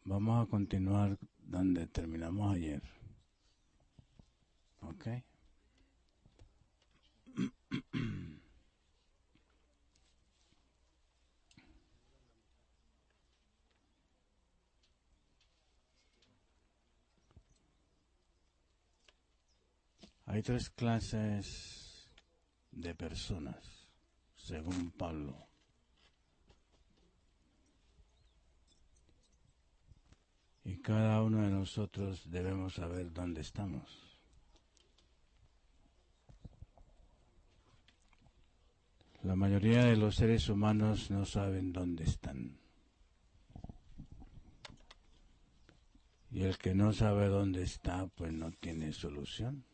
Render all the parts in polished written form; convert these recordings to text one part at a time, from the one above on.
Vamos a continuar donde terminamos ayer. ¿Ok? Hay tres clases de personas, según Pablo. Y cada uno de nosotros debemos saber dónde estamos. La mayoría de los seres humanos no saben dónde están. Y el que no sabe dónde está, pues no tiene solución.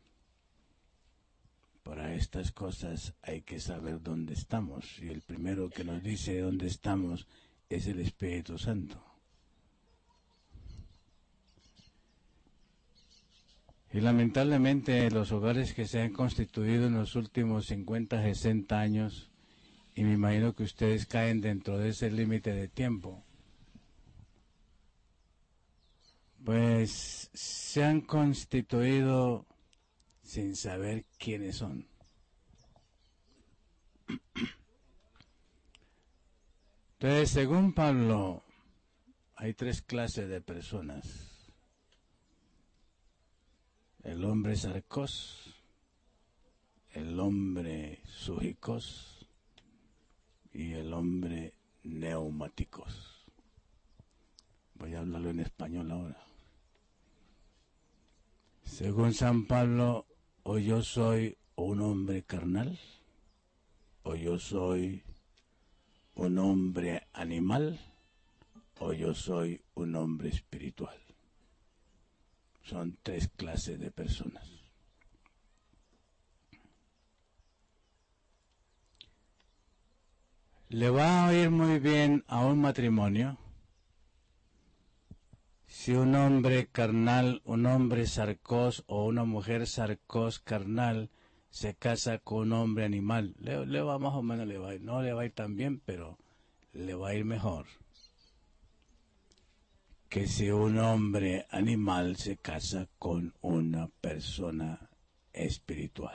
Para estas cosas hay que saber dónde estamos. Y el primero que nos dice dónde estamos es el Espíritu Santo. Y lamentablemente los hogares que se han constituido en los últimos 50, 60 años, y me imagino que ustedes caen dentro de ese límite de tiempo, pues se han constituido sin saber quiénes son. Entonces, según Pablo, hay tres clases de personas. El hombre sarcos, el hombre súgicos y el hombre neumáticos. Voy a hablarlo en español ahora. Según San Pablo, o yo soy un hombre carnal, o yo soy un hombre animal, o yo soy un hombre espiritual. Son tres clases de personas. Le va a ir muy bien a un matrimonio si un hombre carnal, un hombre sarcos o una mujer sarcos carnal se casa con un hombre animal. Le va más o menos, le va a ir, no le va a ir tan bien, pero le va a ir mejor que si un hombre animal se casa con una persona espiritual.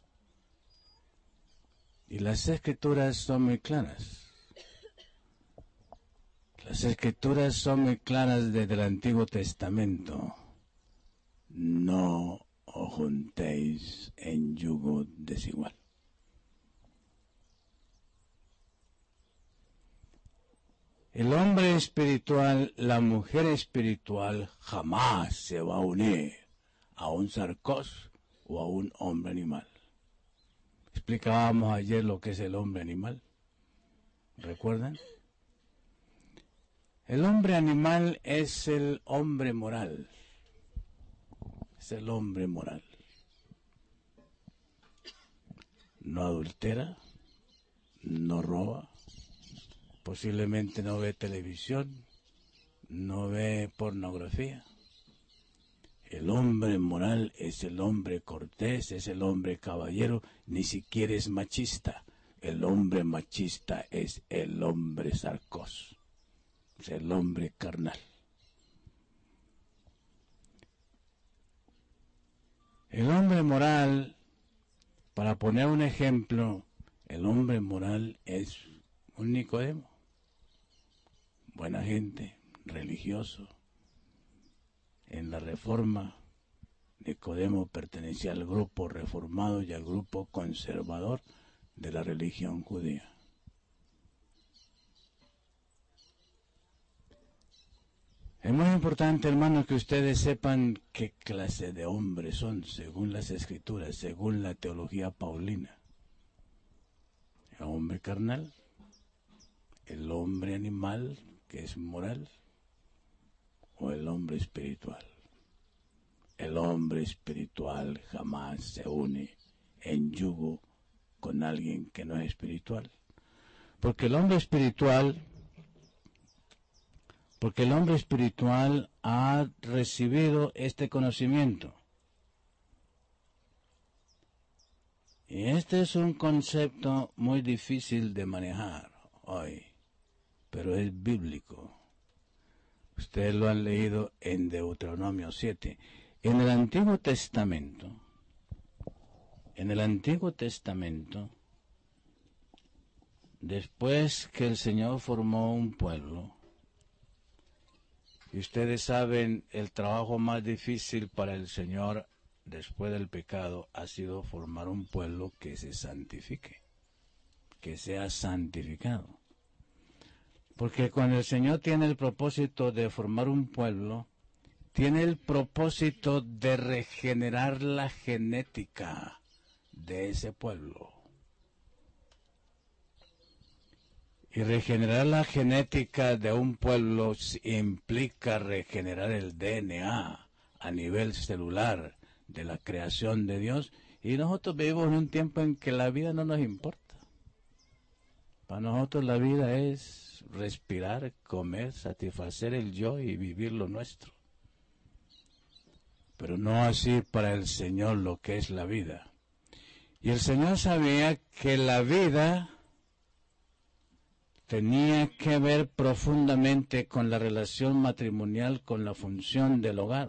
Y las escrituras son muy claras. Las escrituras son muy claras desde el Antiguo Testamento. No os juntéis en yugo desigual. El hombre espiritual, la mujer espiritual jamás se va a unir a un sarcos o a un hombre animal. Explicábamos ayer lo que es el hombre animal. ¿Recuerdan? El hombre animal es el hombre moral. Es el hombre moral. No adultera, no roba, posiblemente no ve televisión, no ve pornografía. El hombre moral es el hombre cortés, es el hombre caballero, ni siquiera es machista. El hombre machista es el hombre sarcos, es el hombre carnal. El hombre moral, para poner un ejemplo, el hombre moral es un Nicodemo, buena gente, religioso. En la Reforma, Nicodemo pertenecía al grupo reformado y al grupo conservador de la religión judía. Es muy importante, hermanos, que ustedes sepan qué clase de hombres son, según las Escrituras, según la teología paulina. El hombre carnal, el hombre animal, que es moral, o el hombre espiritual. El hombre espiritual jamás se une en yugo con alguien que no es espiritual. Porque el hombre espiritual ha recibido este conocimiento. Y este es un concepto muy difícil de manejar hoy, pero es bíblico. Ustedes lo han leído en Deuteronomio 7. En el Antiguo Testamento, después que el Señor formó un pueblo, y ustedes saben, el trabajo más difícil para el Señor después del pecado ha sido formar un pueblo que se santifique, que sea santificado. Porque cuando el Señor tiene el propósito de formar un pueblo, tiene el propósito de regenerar la genética de ese pueblo. Y regenerar la genética de un pueblo implica regenerar el DNA a nivel celular de la creación de Dios. Y nosotros vivimos en un tiempo en que la vida no nos importa. Para nosotros la vida es respirar, comer, satisfacer el yo y vivir lo nuestro. Pero no así para el Señor lo que es la vida. Y el Señor sabía que la vida tenía que ver profundamente con la relación matrimonial, con la función del hogar.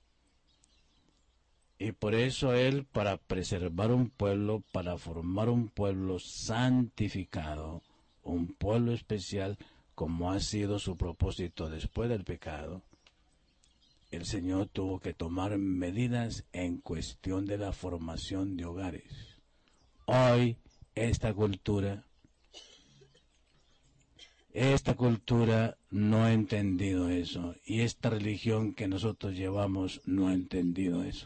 Y por eso Él, para preservar un pueblo, para formar un pueblo santificado, un pueblo especial, como ha sido su propósito después del pecado, el Señor tuvo que tomar medidas en cuestión de la formación de hogares. Hoy, esta cultura no ha entendido eso, y esta religión que nosotros llevamos no ha entendido eso.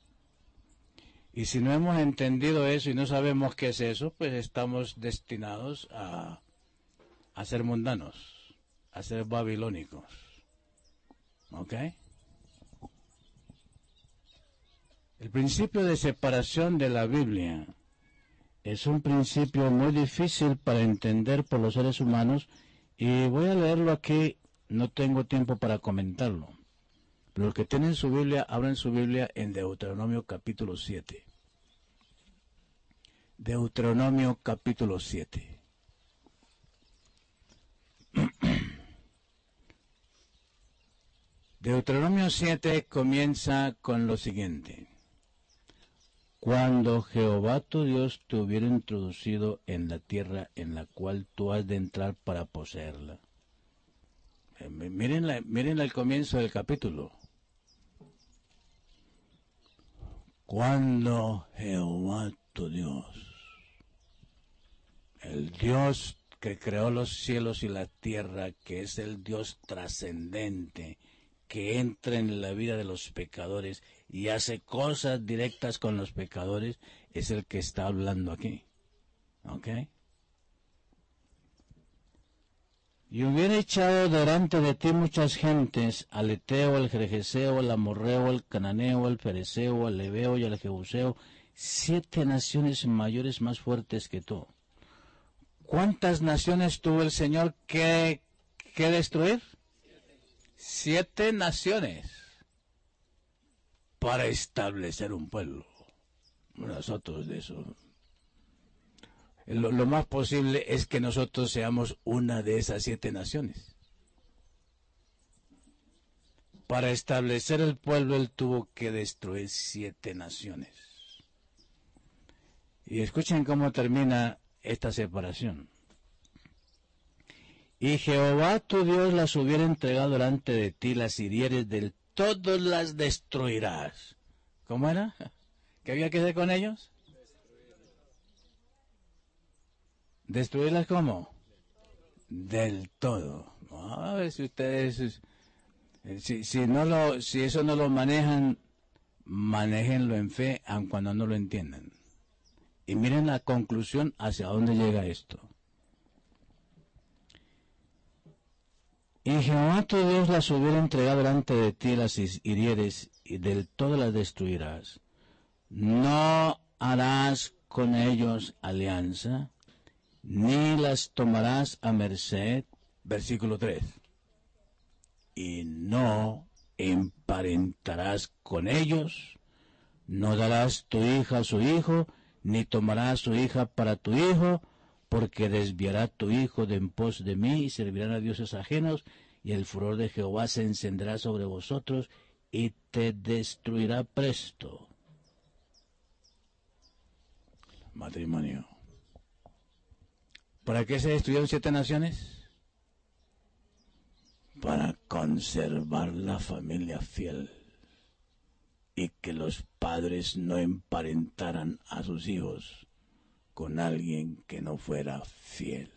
Y si no hemos entendido eso y no sabemos qué es eso, pues estamos destinados a ser mundanos, a ser babilónicos. ¿Ok? El principio de separación de la Biblia es un principio muy difícil para entender por los seres humanos, y voy a leerlo aquí, no tengo tiempo para comentarlo. Pero los que tienen su Biblia, abran su Biblia en Deuteronomio capítulo 7. Deuteronomio capítulo 7. Deuteronomio 7 comienza con lo siguiente. Cuando Jehová tu Dios te hubiera introducido en la tierra en la cual tú has de entrar para poseerla. Miren el comienzo del capítulo. Cuando Jehová tu Dios, el Dios que creó los cielos y la tierra, que es el Dios trascendente, que entra en la vida de los pecadores y hace cosas directas con los pecadores, es el que está hablando aquí. ¿Ok? Y hubiera echado delante de ti muchas gentes, al Eteo, al Gergeseo, al Amorreo, al Cananeo, al Fereceo, al Leveo y al Jebuseo, 7 naciones mayores más fuertes que tú. ¿Cuántas naciones tuvo el Señor que destruir? 7 naciones para establecer un pueblo. Nosotros de eso. Lo más posible es que nosotros seamos una de esas 7 naciones. Para establecer el pueblo, Él tuvo que destruir 7 naciones. Y escuchen cómo termina esta separación. Y Jehová tu Dios las hubiera entregado delante de ti, las hirieres del todo las destruirás. ¿Cómo era? ¿Qué había que hacer con ellos? ¿Destruirlas cómo? Del todo. A ver si ustedes, si eso no lo manejan, manéjenlo en fe, aun cuando no lo entiendan. Y miren la conclusión hacia dónde llega esto. Y Jehová tu Dios las hubiera entregado delante de ti, las hirieres, y del todo las destruirás. No harás con ellos alianza, ni las tomarás a merced. Versículo 3. Y no emparentarás con ellos, no darás tu hija a su hijo, ni tomarás su hija para tu hijo, porque desviará tu hijo de en pos de mí, y servirán a dioses ajenos, y el furor de Jehová se encenderá sobre vosotros y te destruirá presto. Matrimonio. ¿Para qué se destruyeron 7 naciones? Para conservar la familia fiel y que los padres no emparentaran a sus hijos con alguien que no fuera fiel.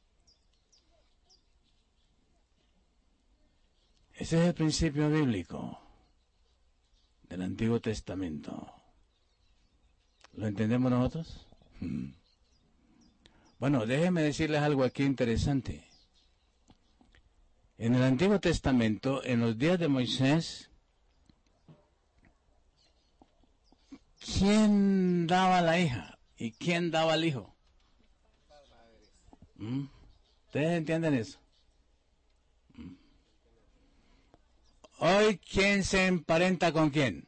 Ese es el principio bíblico del Antiguo Testamento. ¿Lo entendemos nosotros? Bueno, déjenme decirles algo aquí interesante. En el Antiguo Testamento, en los días de Moisés, ¿quién daba la hija y quién daba el hijo? ¿Ustedes entienden eso? Hoy, ¿quién se emparenta con quién?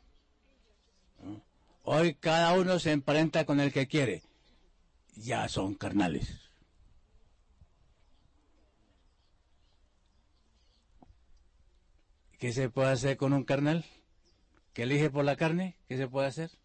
Hoy cada uno se emparenta con el que quiere. Ya son carnales. ¿Qué se puede hacer con un carnal que elige por la carne? ¿Qué se puede hacer?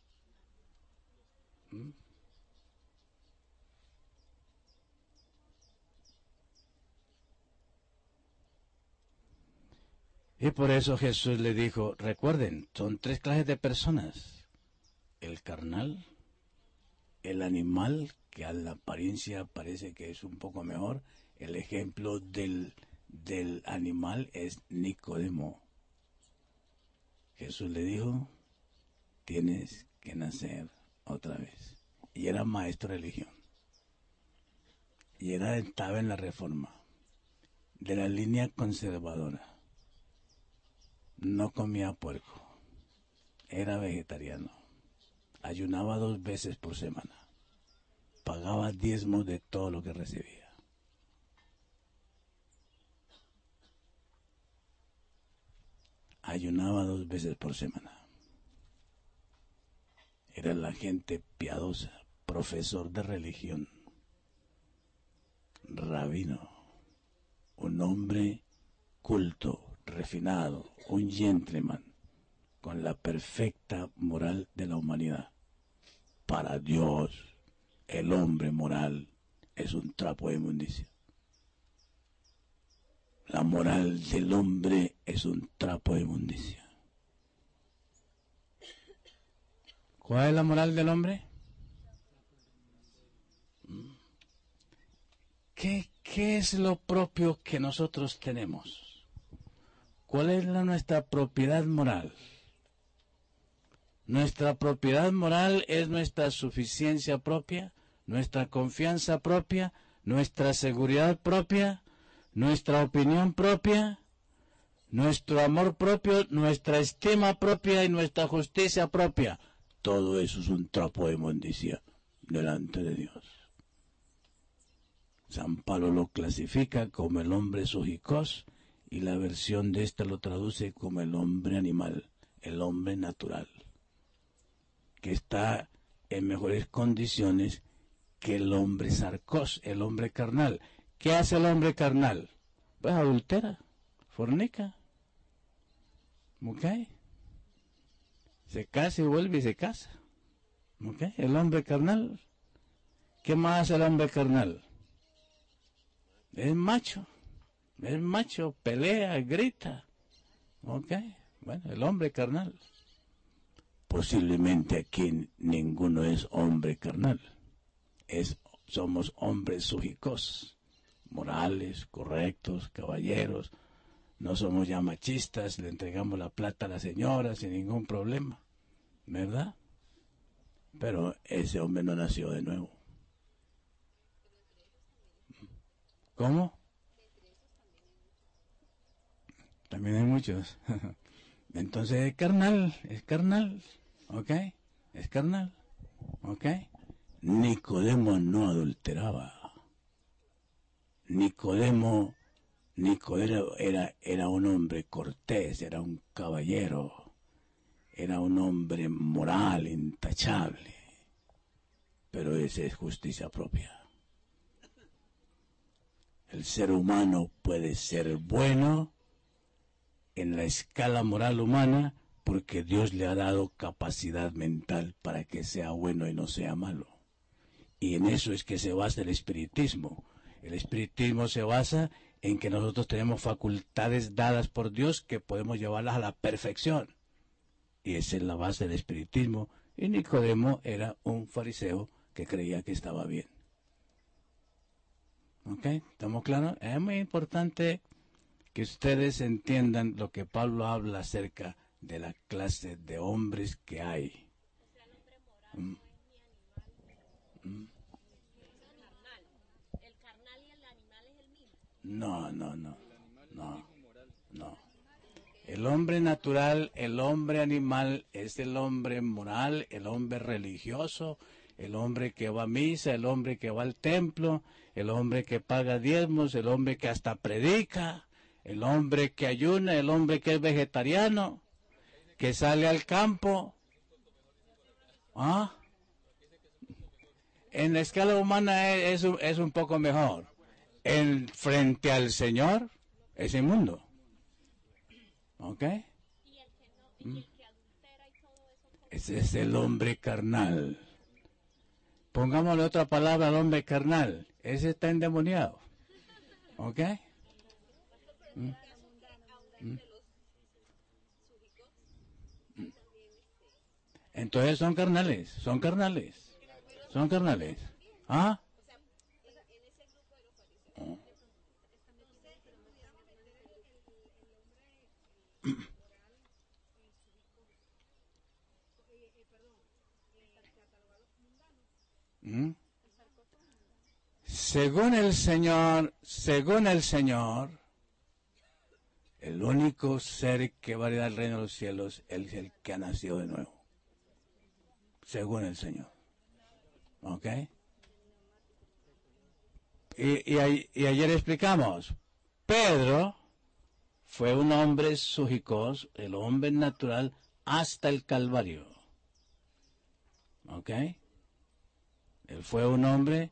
Y por eso Jesús le dijo, recuerden, son 3 clases de personas. El carnal, el animal, que a la apariencia parece que es un poco mejor. El ejemplo del animal es Nicodemo. Jesús le dijo, tienes que nacer otra vez. Y era maestro de religión. Y estaba en la Reforma, de la línea conservadora. No comía puerco, era vegetariano, ayunaba 2 veces por semana, pagaba diezmos de todo lo que recibía. Ayunaba 2 veces por semana. Era la gente piadosa, profesor de religión, rabino, un hombre culto, refinado, un gentleman, con la perfecta moral de la humanidad. Para Dios, el hombre moral es un trapo de inmundicia. La moral del hombre es un trapo de inmundicia. ¿Cuál es la moral del hombre? ¿Qué es lo propio que nosotros tenemos? ¿Cuál es nuestra propiedad moral? Nuestra propiedad moral es nuestra suficiencia propia, nuestra confianza propia, nuestra seguridad propia, nuestra opinión propia, nuestro amor propio, nuestra estima propia y nuestra justicia propia. Todo eso es un trapo de inmundicia delante de Dios. San Pablo lo clasifica como el hombre sujicós y la versión de esta lo traduce como el hombre animal, el hombre natural, que está en mejores condiciones que el hombre sarcós, el hombre carnal. ¿Qué hace el hombre carnal? Pues adultera, fornica, ¿ok? Se casa y vuelve y se casa, ¿ok? El hombre carnal. ¿Qué más hace el hombre carnal? Es macho, pelea, grita, ¿ok? Bueno, el hombre carnal. Posiblemente aquí ninguno es hombre carnal. Somos hombres súgicos, morales, correctos, caballeros. No somos ya machistas, le entregamos la plata a la señora sin ningún problema, ¿verdad? Pero ese hombre no nació de nuevo. ¿Cómo? También hay muchos. Entonces es carnal, ¿ok? Es carnal, ¿ok? Nicodemo no adulteraba. Nicodemo era un hombre cortés, era un caballero, era un hombre moral, intachable. Pero esa es justicia propia. El ser humano puede ser bueno en la escala moral humana porque Dios le ha dado capacidad mental para que sea bueno y no sea malo. Y en eso es que se basa el espiritismo. El espiritismo se basa en que nosotros tenemos facultades dadas por Dios que podemos llevarlas a la perfección. Y esa es la base del espiritismo. Y Nicodemo era un fariseo que creía que estaba bien. ¿Ok? ¿Estamos claros? Es muy importante que ustedes entiendan lo que Pablo habla acerca de la clase de hombres que hay. O sea, el hombre moral no es ni animal, es carnal. El carnal y el animal es el mismo. No. El hombre natural, el hombre animal es el hombre moral, el hombre religioso, el hombre que va a misa, el hombre que va al templo, el hombre que paga diezmos, el hombre que hasta predica, el hombre que ayuna, el hombre que es vegetariano, que sale al campo. ¿Ah? En la escala humana es un poco mejor. Frente al Señor es inmundo. ¿Ok? Y el que no, y el que adultera y todo eso. Ese es el hombre carnal. Pongámosle otra palabra al hombre carnal. Ese está endemoniado. ¿Ok? Entonces son carnales, son carnales. Son carnales. ¿Ah? En ese grupo de los fariseos. ¿Mm? Según el Señor, el único ser que va a ir al reino de los cielos es el que ha nacido de nuevo. Según el Señor. ¿Ok? Y ayer explicamos, Pedro fue un hombre súgicos, el hombre natural, hasta el Calvario. ¿Ok? Él fue un hombre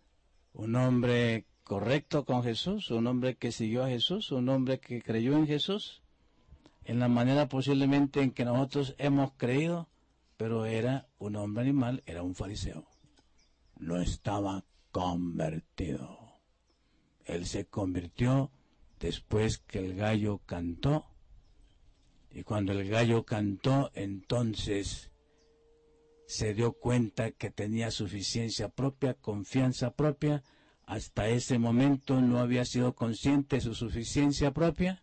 correcto con Jesús, un hombre que siguió a Jesús, un hombre que creyó en Jesús, en la manera posiblemente en que nosotros hemos creído, pero era un hombre animal, era un fariseo. No estaba convertido. Él se convirtió después que el gallo cantó, y cuando el gallo cantó, entonces se dio cuenta que tenía suficiencia propia, confianza propia. Hasta ese momento no había sido consciente de su suficiencia propia.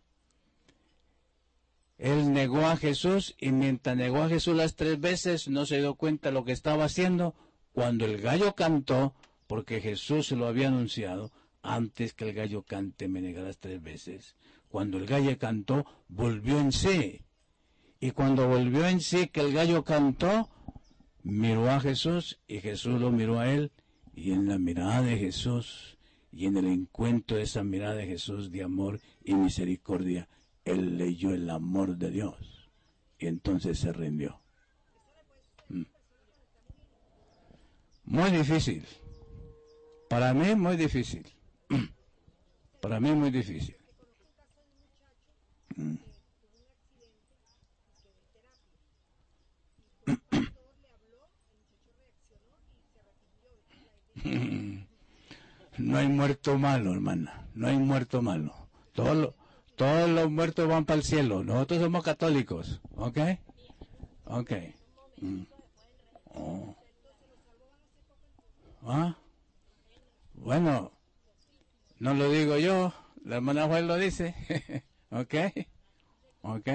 Él negó a Jesús, y mientras negó a Jesús las 3 veces no se dio cuenta de lo que estaba haciendo. Cuando el gallo cantó, porque Jesús se lo había anunciado, antes que el gallo cante me negarás 3 veces. Cuando el gallo cantó, volvió en sí. Y cuando volvió en sí, que el gallo cantó, miró a Jesús y Jesús lo miró a él, y en la mirada de Jesús y en el encuentro de esa mirada de Jesús de amor y misericordia, él leyó el amor de Dios y entonces se rindió. Muy difícil. Para mí muy difícil. Para mí muy difícil. No hay muerto malo, hermana. No hay muerto malo. Todos los muertos van para el cielo. Nosotros somos católicos. ¿Ok? Ok. Oh. ¿Ah? Bueno, no lo digo yo. La hermana Juan lo dice. ¿Ok? ¿Ok?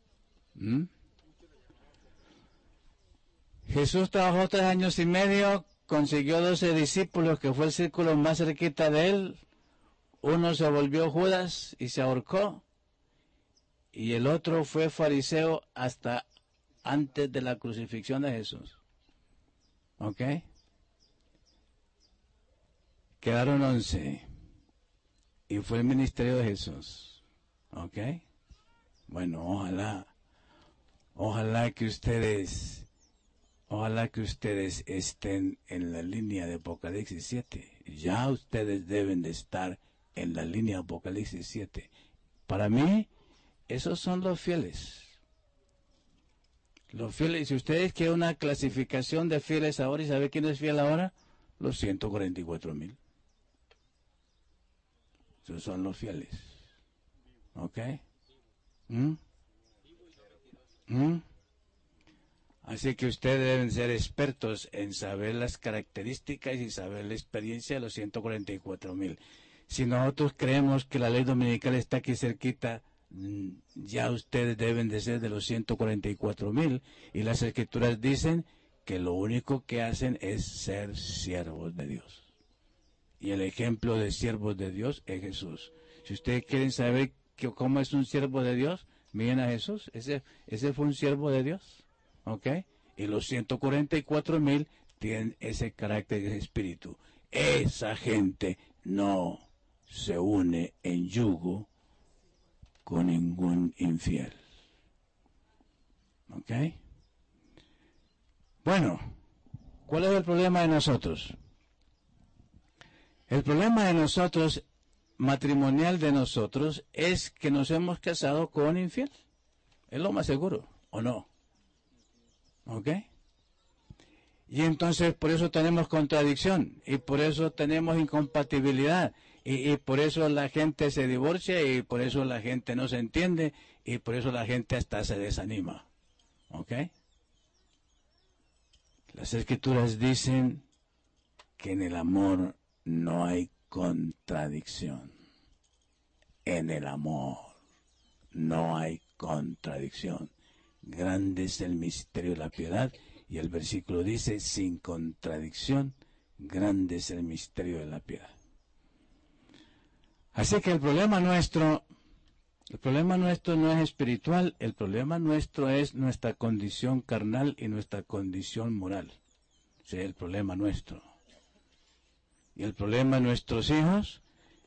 Jesús trabajó 3 años y medio, consiguió 12 discípulos, que fue el círculo más cerquita de él. Uno se volvió Judas y se ahorcó, y el otro fue fariseo hasta antes de la crucifixión de Jesús. ¿Ok? Quedaron 11, y fue el ministerio de Jesús. ¿Ok? Bueno, ojalá que ustedes estén en la línea de Apocalipsis 7. Ya ustedes deben de estar en la línea de Apocalipsis 7. Para mí, esos son los fieles. Los fieles, si ustedes quieren una clasificación de fieles ahora, ¿y sabe quién es fiel ahora? Los 144,000. Esos son los fieles. ¿Ok? Así que ustedes deben ser expertos en saber las características y saber la experiencia de los 144,000. Si nosotros creemos que la ley dominical está aquí cerquita, ya ustedes deben de ser de los 144,000, y las escrituras dicen que lo único que hacen es ser siervos de Dios. Y el ejemplo de siervos de Dios es Jesús. Si ustedes quieren saber cómo es un siervo de Dios, miren a Jesús. Ese fue un siervo de Dios. ¿Ok? Y los 144,000 tienen ese carácter y ese espíritu. Esa gente no se une en yugo con ningún infiel. ¿Ok? Bueno, ¿cuál es el problema de nosotros? El problema de nosotros, matrimonial de nosotros, es que nos hemos casado con un infiel. Es lo más seguro, ¿o no? ¿Ok? Y entonces por eso tenemos contradicción, y por eso tenemos incompatibilidad, y por eso la gente se divorcia, y por eso la gente no se entiende, y por eso la gente hasta se desanima. ¿Ok? Las escrituras dicen que en el amor no hay contradicción. En el amor no hay contradicción. Grande es el misterio de la piedad, y el versículo dice, sin contradicción, grande es el misterio de la piedad. Así que el problema nuestro no es espiritual, el problema nuestro es nuestra condición carnal y nuestra condición moral. Ese es el problema nuestro. Y el problema de nuestros hijos,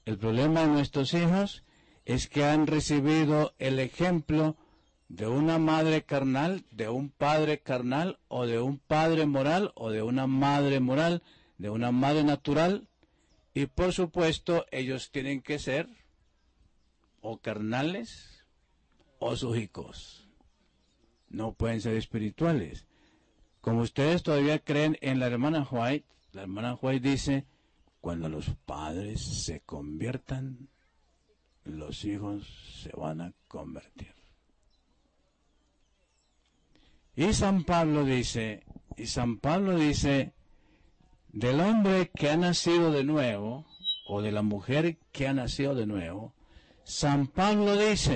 es que han recibido el ejemplo de una madre carnal, de un padre carnal, o de un padre moral, o de una madre moral, de una madre natural, y por supuesto ellos tienen que ser o carnales o súgicos. No pueden ser espirituales. Como ustedes todavía creen en la hermana White dice, cuando los padres se conviertan, los hijos se van a convertir. Y San Pablo dice, del hombre que ha nacido de nuevo, o de la mujer que ha nacido de nuevo, San Pablo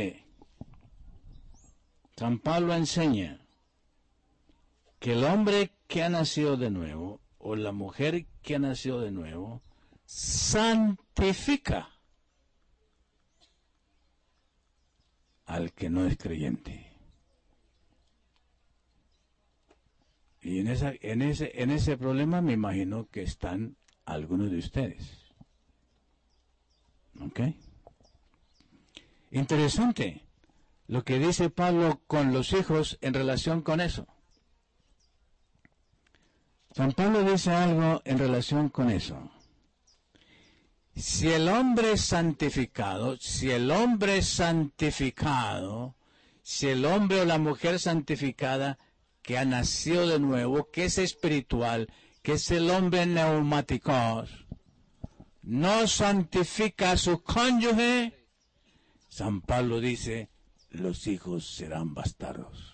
enseña que el hombre que ha nacido de nuevo, o la mujer que ha nacido de nuevo, santifica al que no es creyente. Y en ese problema me imagino que están algunos de ustedes. ¿Ok? Interesante lo que dice Pablo con los hijos en relación con eso. San Pablo dice algo en relación con eso. Si el hombre o la mujer santificada que ha nacido de nuevo, que es espiritual, que es el hombre neumáticos, no santifica a su cónyuge, San Pablo dice, los hijos serán bastardos.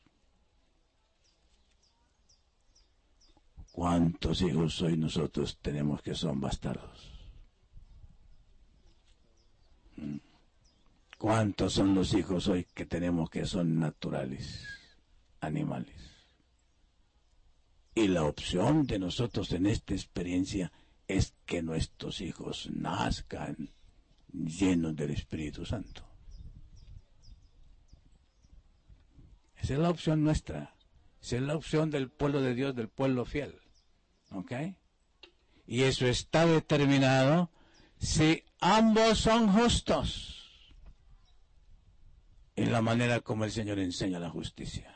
¿Cuántos hijos hoy nosotros tenemos que son bastardos? ¿Cuántos son los hijos hoy que tenemos que son naturales, animales? Y la opción de nosotros en esta experiencia es que nuestros hijos nazcan llenos del Espíritu Santo. Esa es la opción nuestra. Esa es la opción del pueblo de Dios, del pueblo fiel. ¿Ok? Y eso está determinado si ambos son justos en la manera como el Señor enseña la justicia.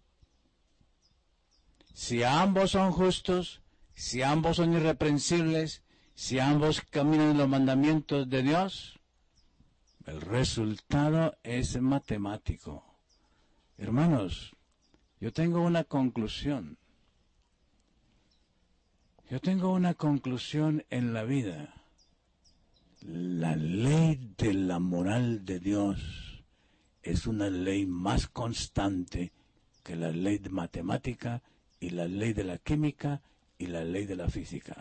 Si ambos son justos, si ambos son irreprensibles, si ambos caminan en los mandamientos de Dios, El resultado es matemático. Hermanos, yo tengo una conclusión. Yo tengo una conclusión en la vida. La ley de la moral de Dios es una ley más constante que la ley de matemática y la ley de la química y la ley de la física.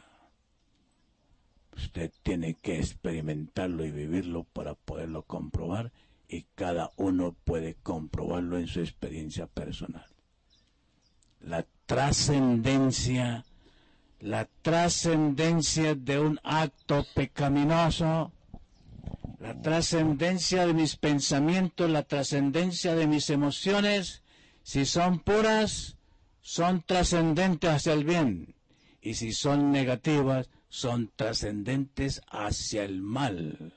Usted tiene que experimentarlo y vivirlo para poderlo comprobar, y cada uno puede comprobarlo en su experiencia personal. La trascendencia de un acto pecaminoso, la trascendencia de mis pensamientos, la trascendencia de mis emociones, si son puras, son trascendentes hacia el bien, y si son negativas, son trascendentes hacia el mal.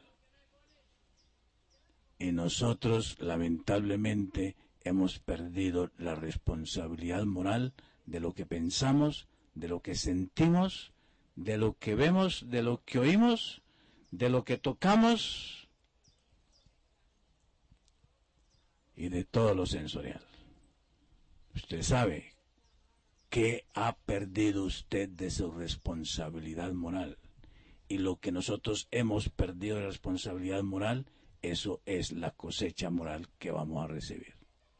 Y nosotros, lamentablemente, hemos perdido la responsabilidad moral de lo que pensamos, de lo que sentimos, de lo que vemos, de lo que oímos, de lo que tocamos y de todo lo sensorial. Usted sabe que ha perdido usted de su responsabilidad moral. Y lo que nosotros hemos perdido de responsabilidad moral, eso es la cosecha moral que vamos a recibir.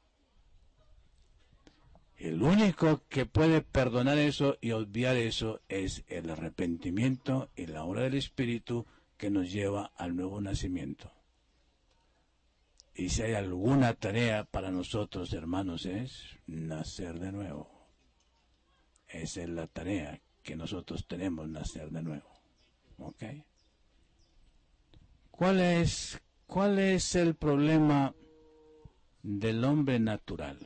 El único que puede perdonar eso y obviar eso es el arrepentimiento y la obra del Espíritu que nos lleva al nuevo nacimiento. Y si hay alguna tarea para nosotros, hermanos, es nacer de nuevo. Esa es la tarea que nosotros tenemos, nacer de nuevo. ¿Ok? ¿Cuál es el problema del hombre natural?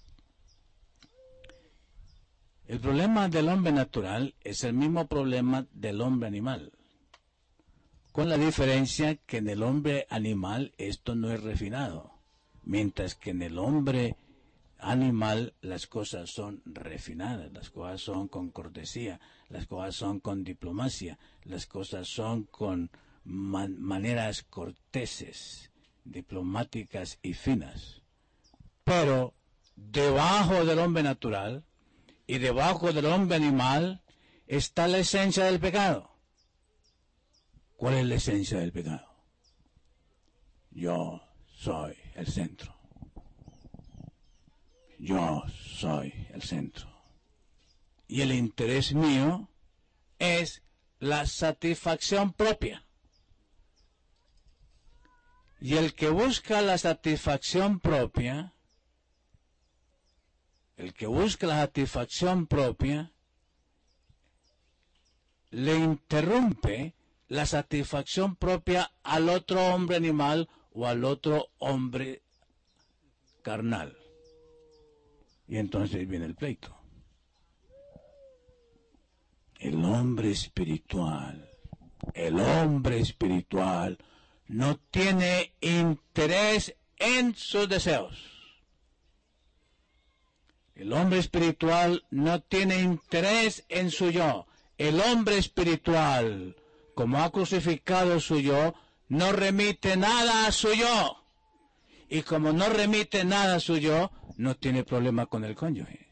El problema del hombre natural es el mismo problema del hombre animal, con la diferencia que en el hombre animal esto no es refinado, mientras que en el hombre animal las cosas son refinadas, las cosas son con cortesía, las cosas son con diplomacia, las cosas son con maneras corteses, diplomáticas y finas. Pero debajo del hombre natural y debajo del hombre animal está la esencia del pecado. ¿Cuál es la esencia del pecado? Yo soy el centro. Yo soy el centro. Y el interés mío es la satisfacción propia. Y el que busca la satisfacción propia, le interrumpe la satisfacción propia al otro hombre animal o al otro hombre carnal. Y entonces viene el pleito. El hombre espiritual no tiene interés en sus deseos. El hombre espiritual no tiene interés en su yo. El hombre espiritual, como ha crucificado su yo, no remite nada a su yo. Y como no remite nada a su yo, no tiene problema con el cónyuge.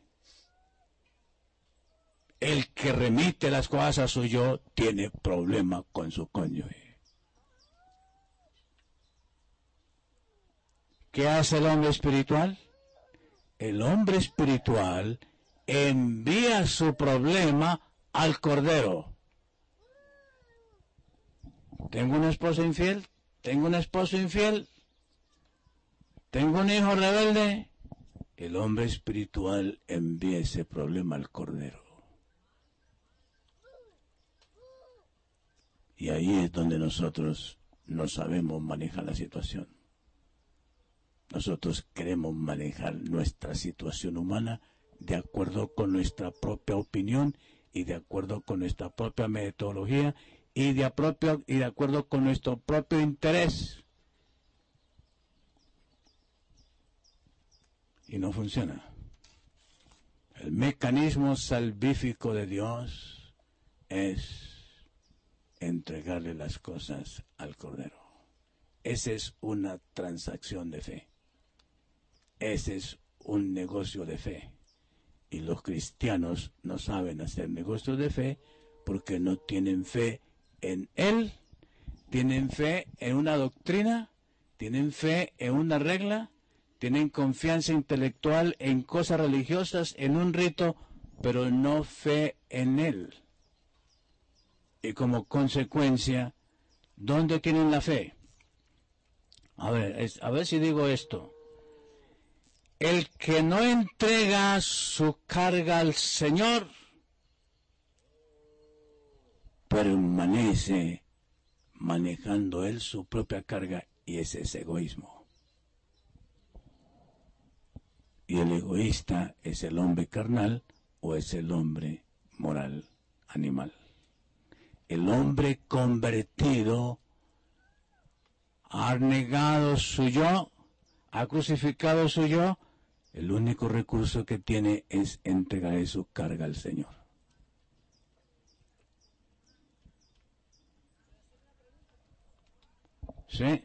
El que remite las cosas a su yo tiene problema con su cónyuge. ¿Qué hace el hombre espiritual? El hombre espiritual envía su problema al Cordero. ¿Tengo un esposo infiel? ¿Tengo un esposo infiel? ¿Tengo un hijo rebelde? El hombre espiritual envía ese problema al Cordero. Y ahí es donde nosotros no sabemos manejar la situación. Nosotros queremos manejar nuestra situación humana de acuerdo con nuestra propia opinión y de acuerdo con nuestra propia metodología y de acuerdo con nuestro propio interés. Y no funciona. El mecanismo salvífico de Dios es entregarle las cosas al Cordero. esa es una transacción de fe. Ese es un negocio de fe. Y los cristianos no saben hacer negocios de fe porque no tienen fe en Él, tienen fe en una doctrina, tienen fe en una regla, tienen confianza intelectual en cosas religiosas, en un rito, pero no fe en Él. Y como consecuencia, ¿dónde tienen la fe? A ver si digo esto. El que no entrega su carga al Señor permanece manejando él su propia carga, y ese es egoísmo. Y el egoísta es el hombre carnal o es el hombre moral, animal. El hombre convertido ha negado su yo, ha crucificado su yo. El único recurso que tiene es entregar su carga al Señor. ¿Sí?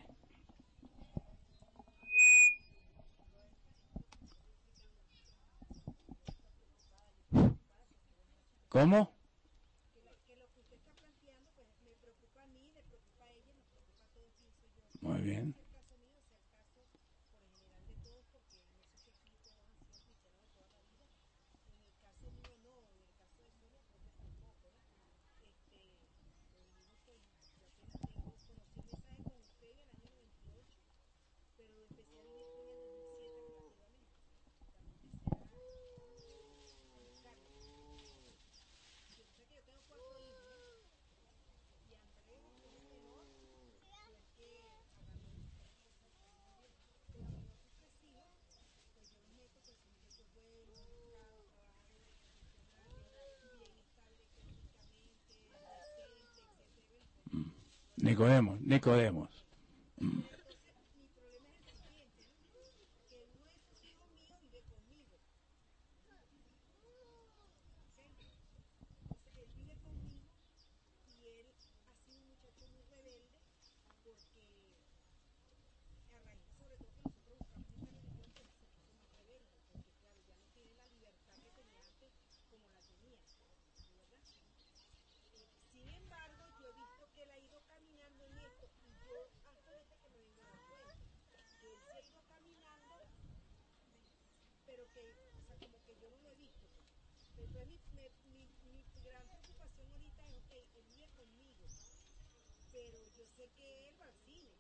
¿Cómo? Que lo que usted está planteando, pues me preocupa a mí, le preocupa a ella, nos preocupa a todos, pienso yo. Muy bien. No es el caso mío, sea el caso por general de todos, porque no sé si aquí todos han sido cristianos de toda la vida. En el caso mío no, en el caso de Sonia creo que tampoco, ¿no? Lo vivimos con, yo apenas conocí el mensaje con usted en el año 98, pero empecé a vivir con el 2007 relativamente. Cuando empecé a buscarlo. Yo sé que yo tengo 4 hijos, ¿no? Y Andrés, que es el menor, fue el que agarró las cosas muy bien. Pero a mis otros 3 hijos, pues yo los meto, pues son muchachos buenos, educados, trabajadores, profesionales, bien estable económicamente, decente, etcétera. Nicodemos. Entonces, mi problema es el siguiente, ¿no? Que uno de esos hijos míos vive conmigo. Entonces él vive conmigo y él ha sido un muchacho muy rebelde porque a raíz sobre todo que nosotros buscamos esta religión, pues se puso más rebelde, porque claro, ya no tiene la libertad que tenía antes como la tenía, ¿verdad? Sin embargo, yo he visto que él ha ido caminando en esto y yo hasta ahorita que me vengo a dar cuenta que él se ha ido caminando, pero que, o sea, como que yo no lo he visto. Entonces mi gran preocupación ahorita es, ok, él vive conmigo, pero yo sé que él va al cine,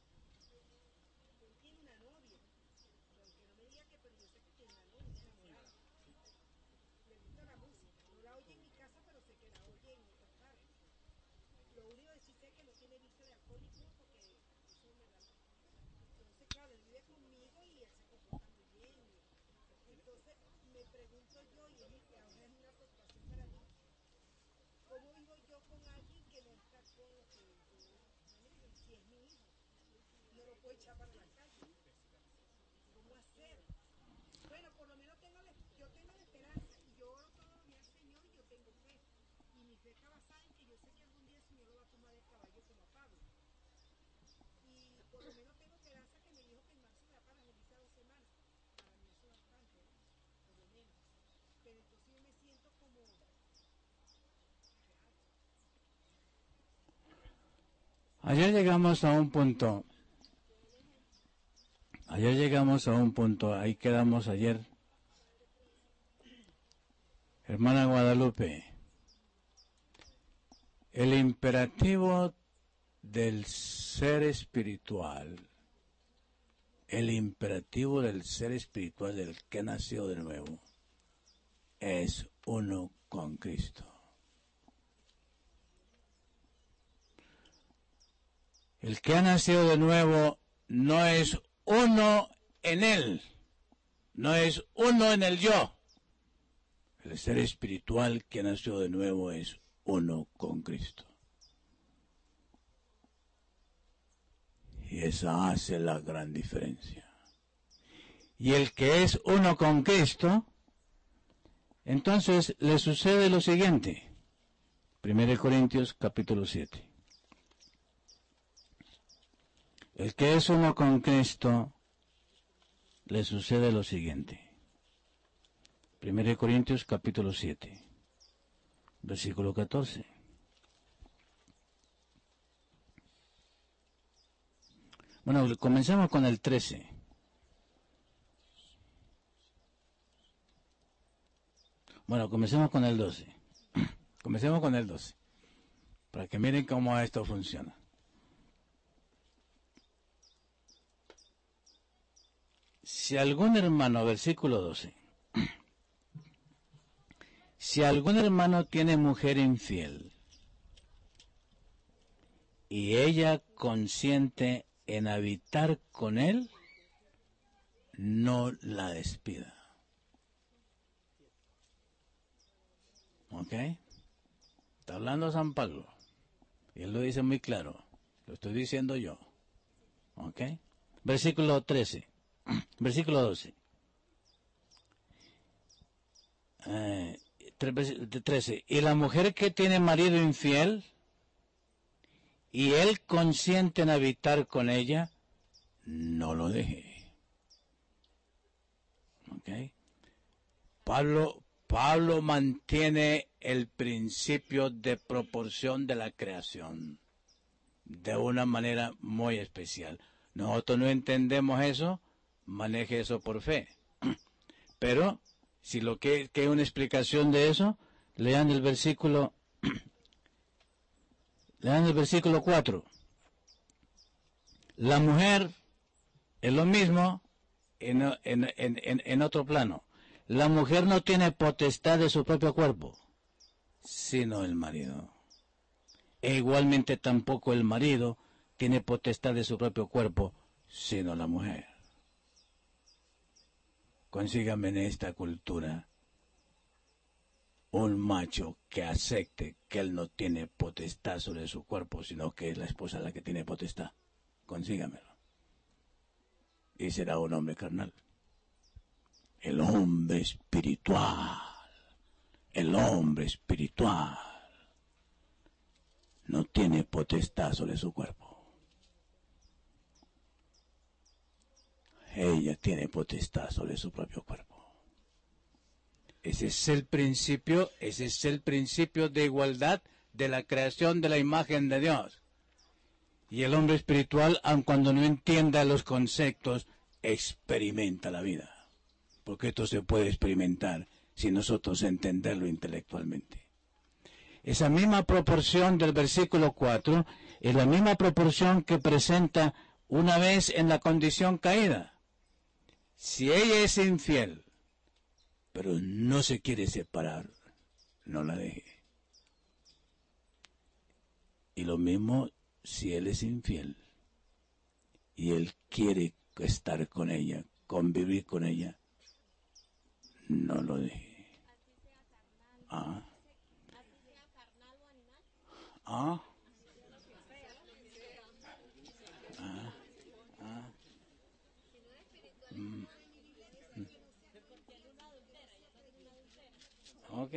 él tiene una novia, aunque no me diga que, pero yo sé que tiene una novia, una enamorada, le gusta la música, no la oye en mi casa, pero sé que la oye en otras partes. Lo único que sí sé es que no tiene vicio de alcohol y todo, porque eso me da. Entonces, claro, él vive conmigo y él se comporta muy bien. Entonces, me pregunto yo, y ahora es una preocupación para mí, ¿cómo vivo yo con alguien que no está con lo que yo, si es mi hijo? No lo puedo echar para la calle. ¿Cómo hacer? Bueno, por lo menos yo tengo la esperanza y yo oro todos los días al Señor y yo tengo fe. Y mi fe está basada en que yo sé que algún día el Señor lo va a tomar del caballo como a Pablo. Y por lo menos tengo esperanza que me dijo que en marzo me va para evangelizar 2 semanas. Para mí eso es bastante, ¿no? Por lo menos. Pero entonces yo me siento como... Ayer llegamos a un punto. Ahí quedamos ayer. Hermana Guadalupe, el imperativo del ser espiritual, del que nació de nuevo, es uno con Cristo. El que ha nacido de nuevo no es uno en él, no es uno en el yo. El ser espiritual que nació de nuevo es uno con Cristo. Y esa hace la gran diferencia. Y el que es uno con Cristo, entonces le sucede lo siguiente. 1 Corintios capítulo 7. El que es uno con Cristo, le sucede lo siguiente. 1 Corintios capítulo 7, versículo 14. Bueno, comencemos con el 13. Bueno, comencemos con el 12. Comencemos con el 12. Para que miren cómo esto funciona. Si algún hermano, versículo 12. Si algún hermano tiene mujer infiel y ella consiente en habitar con él, no la despida. ¿Ok? Está hablando San Pablo. Y él lo dice muy claro. Lo estoy diciendo yo. ¿Ok? Versículo 13. Versículo 12. 13. Y la mujer que tiene marido infiel y él consiente en habitar con ella, no lo deje. ¿Ok? Pablo mantiene el principio de proporción de la creación de una manera muy especial. Nosotros no entendemos eso, maneje eso por fe. Pero, si lo que es una explicación de eso, lean el versículo 4. La mujer es lo mismo en otro plano. La mujer no tiene potestad de su propio cuerpo, sino el marido. E igualmente tampoco el marido tiene potestad de su propio cuerpo, sino la mujer. Consígame en esta cultura un macho que acepte que él no tiene potestad sobre su cuerpo, sino que es la esposa la que tiene potestad. Consígamelo. Y será un hombre carnal. El hombre espiritual. El hombre espiritual no tiene potestad sobre su cuerpo. Ella tiene potestad sobre su propio cuerpo. Ese es el principio de igualdad de la creación de la imagen de Dios. Y el hombre espiritual, aun cuando no entienda los conceptos, experimenta la vida. Porque esto se puede experimentar si nosotros entenderlo intelectualmente. Esa misma proporción del versículo 4 es la misma proporción que presenta una vez en la condición caída. Si ella es infiel, pero no se quiere separar, no la deje. Y lo mismo si él es infiel y él quiere estar con ella, convivir con ella, no lo deje. Ah. Así sea carnal o animal. Ah. Ah. Ah. Ok.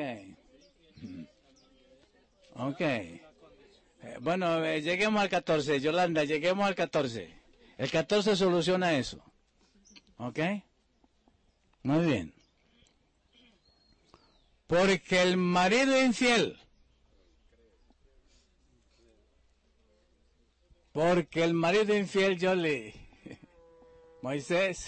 Ok. Bueno, lleguemos al 14. Yolanda, lleguemos al 14. El 14 soluciona eso. ¿Ok? Muy bien. Porque el marido infiel. Porque el marido infiel, Moisés.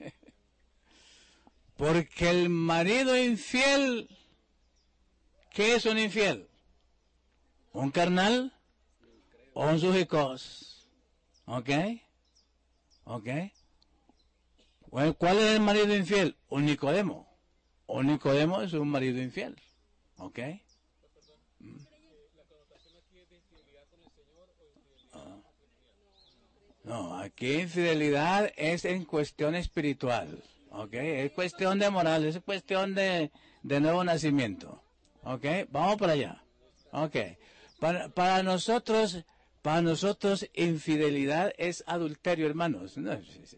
Porque el marido infiel, ¿qué es un infiel? ¿Un carnal o un sujicos? ¿Ok? ¿Ok? Bueno, ¿cuál es el marido infiel? Un Nicodemo. Un Nicodemo es un marido infiel. ¿Ok? No, aquí infidelidad es en cuestión espiritual. ¿Ok? Es cuestión de moral, es cuestión de nuevo nacimiento. ¿Ok? Vamos para allá. ¿Ok? Para nosotros infidelidad es adulterio, hermanos. No,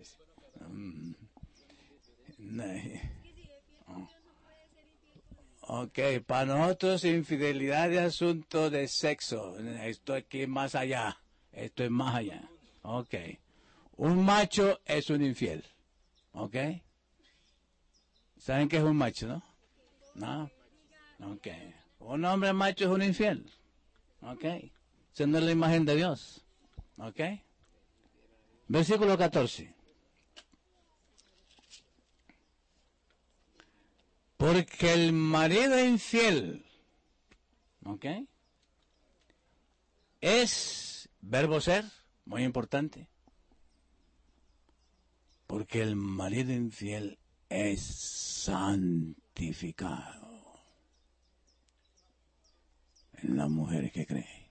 ok, para nosotros infidelidad es asunto de sexo. Esto aquí más allá. Esto es más allá. Ok. Un macho es un infiel. ¿Ok? ¿Saben qué es un macho, no? ¿No? Ok. Un hombre macho es un infiel. ¿Ok? Esa no es la imagen de Dios. ¿Ok? Versículo 14. Porque el marido infiel, ¿ok? Es verbo ser, muy importante. Porque el marido infiel es santificado en la mujer que cree.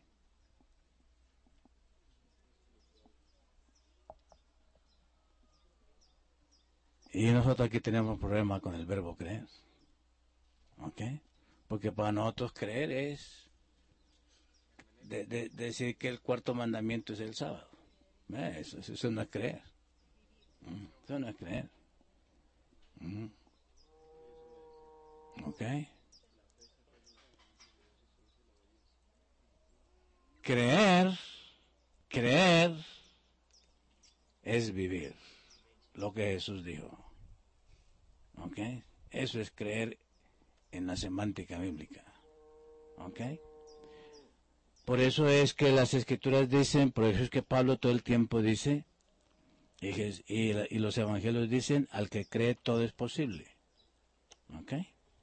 Y nosotros aquí tenemos problema con el verbo creer. ¿Ok? Porque para nosotros creer es decir que el cuarto mandamiento es el sábado. Eso no es creer. Eso no es creer. ¿Ok? Creer es vivir lo que Jesús dijo. ¿Ok? Eso es creer en la semántica bíblica. ¿Ok? Por eso es que las escrituras dicen, por eso es que Pablo todo el tiempo dice, y los evangelios dicen, al que cree todo es posible. ¿Ok?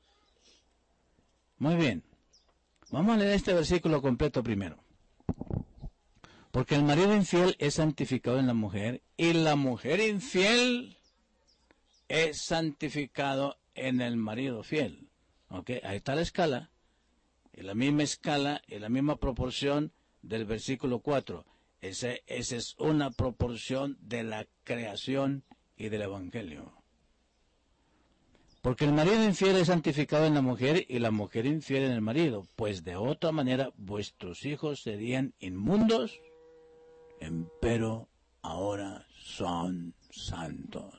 Muy bien. Vamos a leer este versículo completo primero. Porque el marido infiel es santificado en la mujer, y la mujer infiel es santificado en el marido fiel. ¿Ok? Ahí está la escala. En la misma escala, en la misma proporción del versículo 4. Esa es una proporción de la creación y del evangelio. Porque el marido infiel es santificado en la mujer y la mujer infiel en el marido, pues de otra manera vuestros hijos serían inmundos, empero ahora son santos.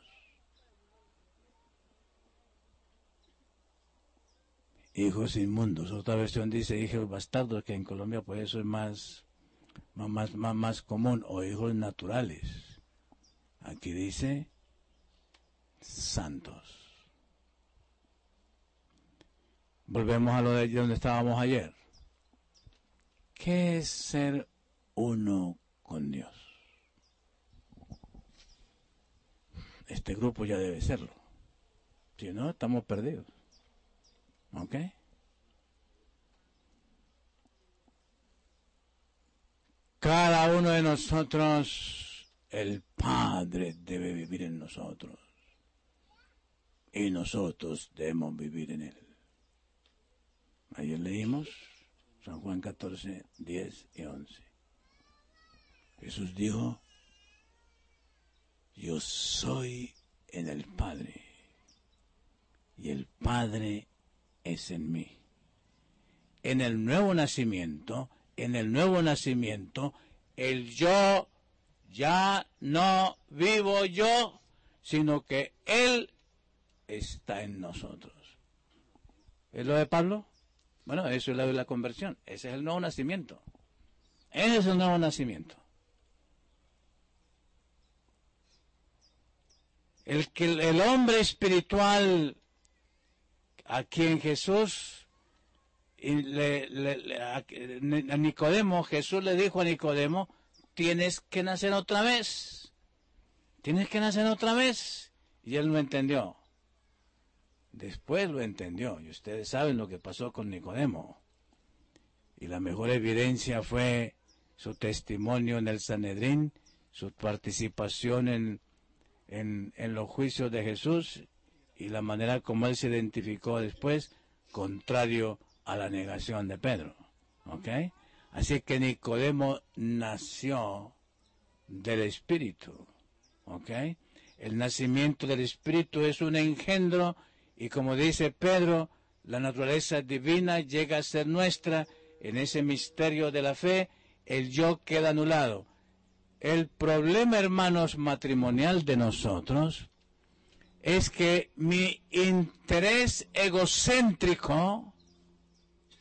Hijos inmundos. Otra versión dice hijos bastardos, que en Colombia pues eso es más común, o hijos naturales. Aquí dice santos. Volvemos a lo de donde estábamos ayer. ¿Qué es ser uno con Dios? Este grupo ya debe serlo. Si no, estamos perdidos. ¿Ok? Cada uno de nosotros, el Padre debe vivir en nosotros. Y nosotros debemos vivir en Él. Ayer leímos San Juan 14, 10 y 11. Jesús dijo, yo soy en el Padre, y el Padre es en mí. En el nuevo nacimiento, el yo ya no vivo yo, sino que Él está en nosotros. ¿Es lo de Pablo? Bueno, eso es la conversión. Ese es el nuevo nacimiento. Ese es el nuevo nacimiento. El hombre espiritual a quien Jesús, a Nicodemo, Jesús le dijo a Nicodemo, tienes que nacer otra vez. Tienes que nacer otra vez. Y él lo entendió. Después lo entendió. Y ustedes saben lo que pasó con Nicodemo. Y la mejor evidencia fue su testimonio en el Sanedrín, su participación en los juicios de Jesús y la manera como él se identificó después, contrario a la negación de Pedro. ¿Ok? Así que Nicodemo nació del Espíritu. ¿Ok? El nacimiento del Espíritu es un engendro y como dice Pedro, la naturaleza divina llega a ser nuestra en ese misterio de la fe, el yo queda anulado. El problema, hermanos, matrimonial de nosotros es que mi interés egocéntrico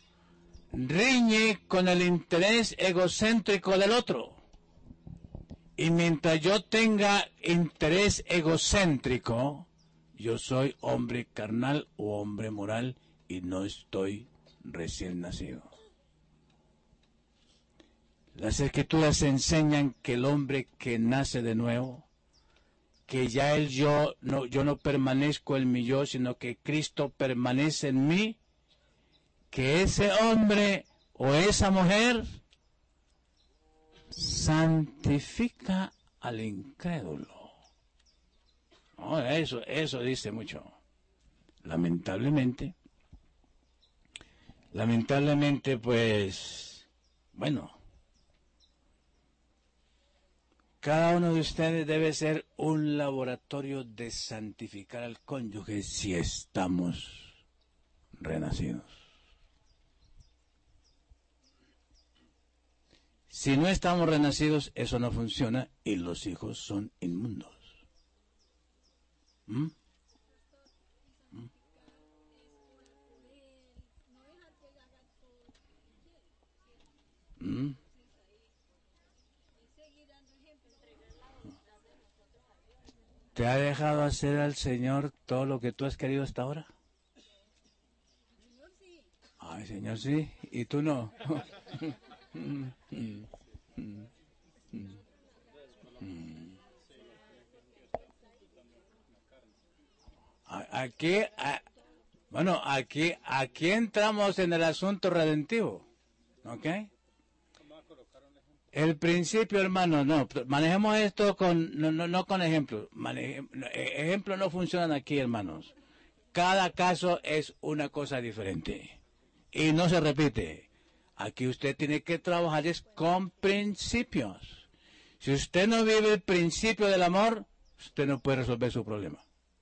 riñe con el interés egocéntrico del otro. Y mientras yo tenga interés egocéntrico, yo soy hombre carnal o hombre moral y no estoy recién nacido. Las Escrituras enseñan que el hombre que nace de nuevo, que ya yo no permanezco en mi yo, sino que Cristo permanece en mí, que ese hombre o esa mujer santifica al incrédulo. Oh, eso dice mucho. Lamentablemente, pues, bueno, cada uno de ustedes debe ser un laboratorio de santificar al cónyuge si estamos renacidos. Si no estamos renacidos, eso no funciona y los hijos son inmundos. ¿Mm? ¿Mm? ¿Mm? ¿Te ha dejado hacer al Señor todo lo que tú has querido hasta ahora? Ay, Señor, sí, y tú no. Aquí entramos en el asunto redentivo, ¿ok? El principio, hermano, no, manejemos esto no con ejemplos. Ejemplos no funcionan aquí, hermanos. Cada caso es una cosa diferente y no se repite. Aquí usted tiene que trabajar es con principios. Si usted no vive el principio del amor, usted no puede resolver su problema.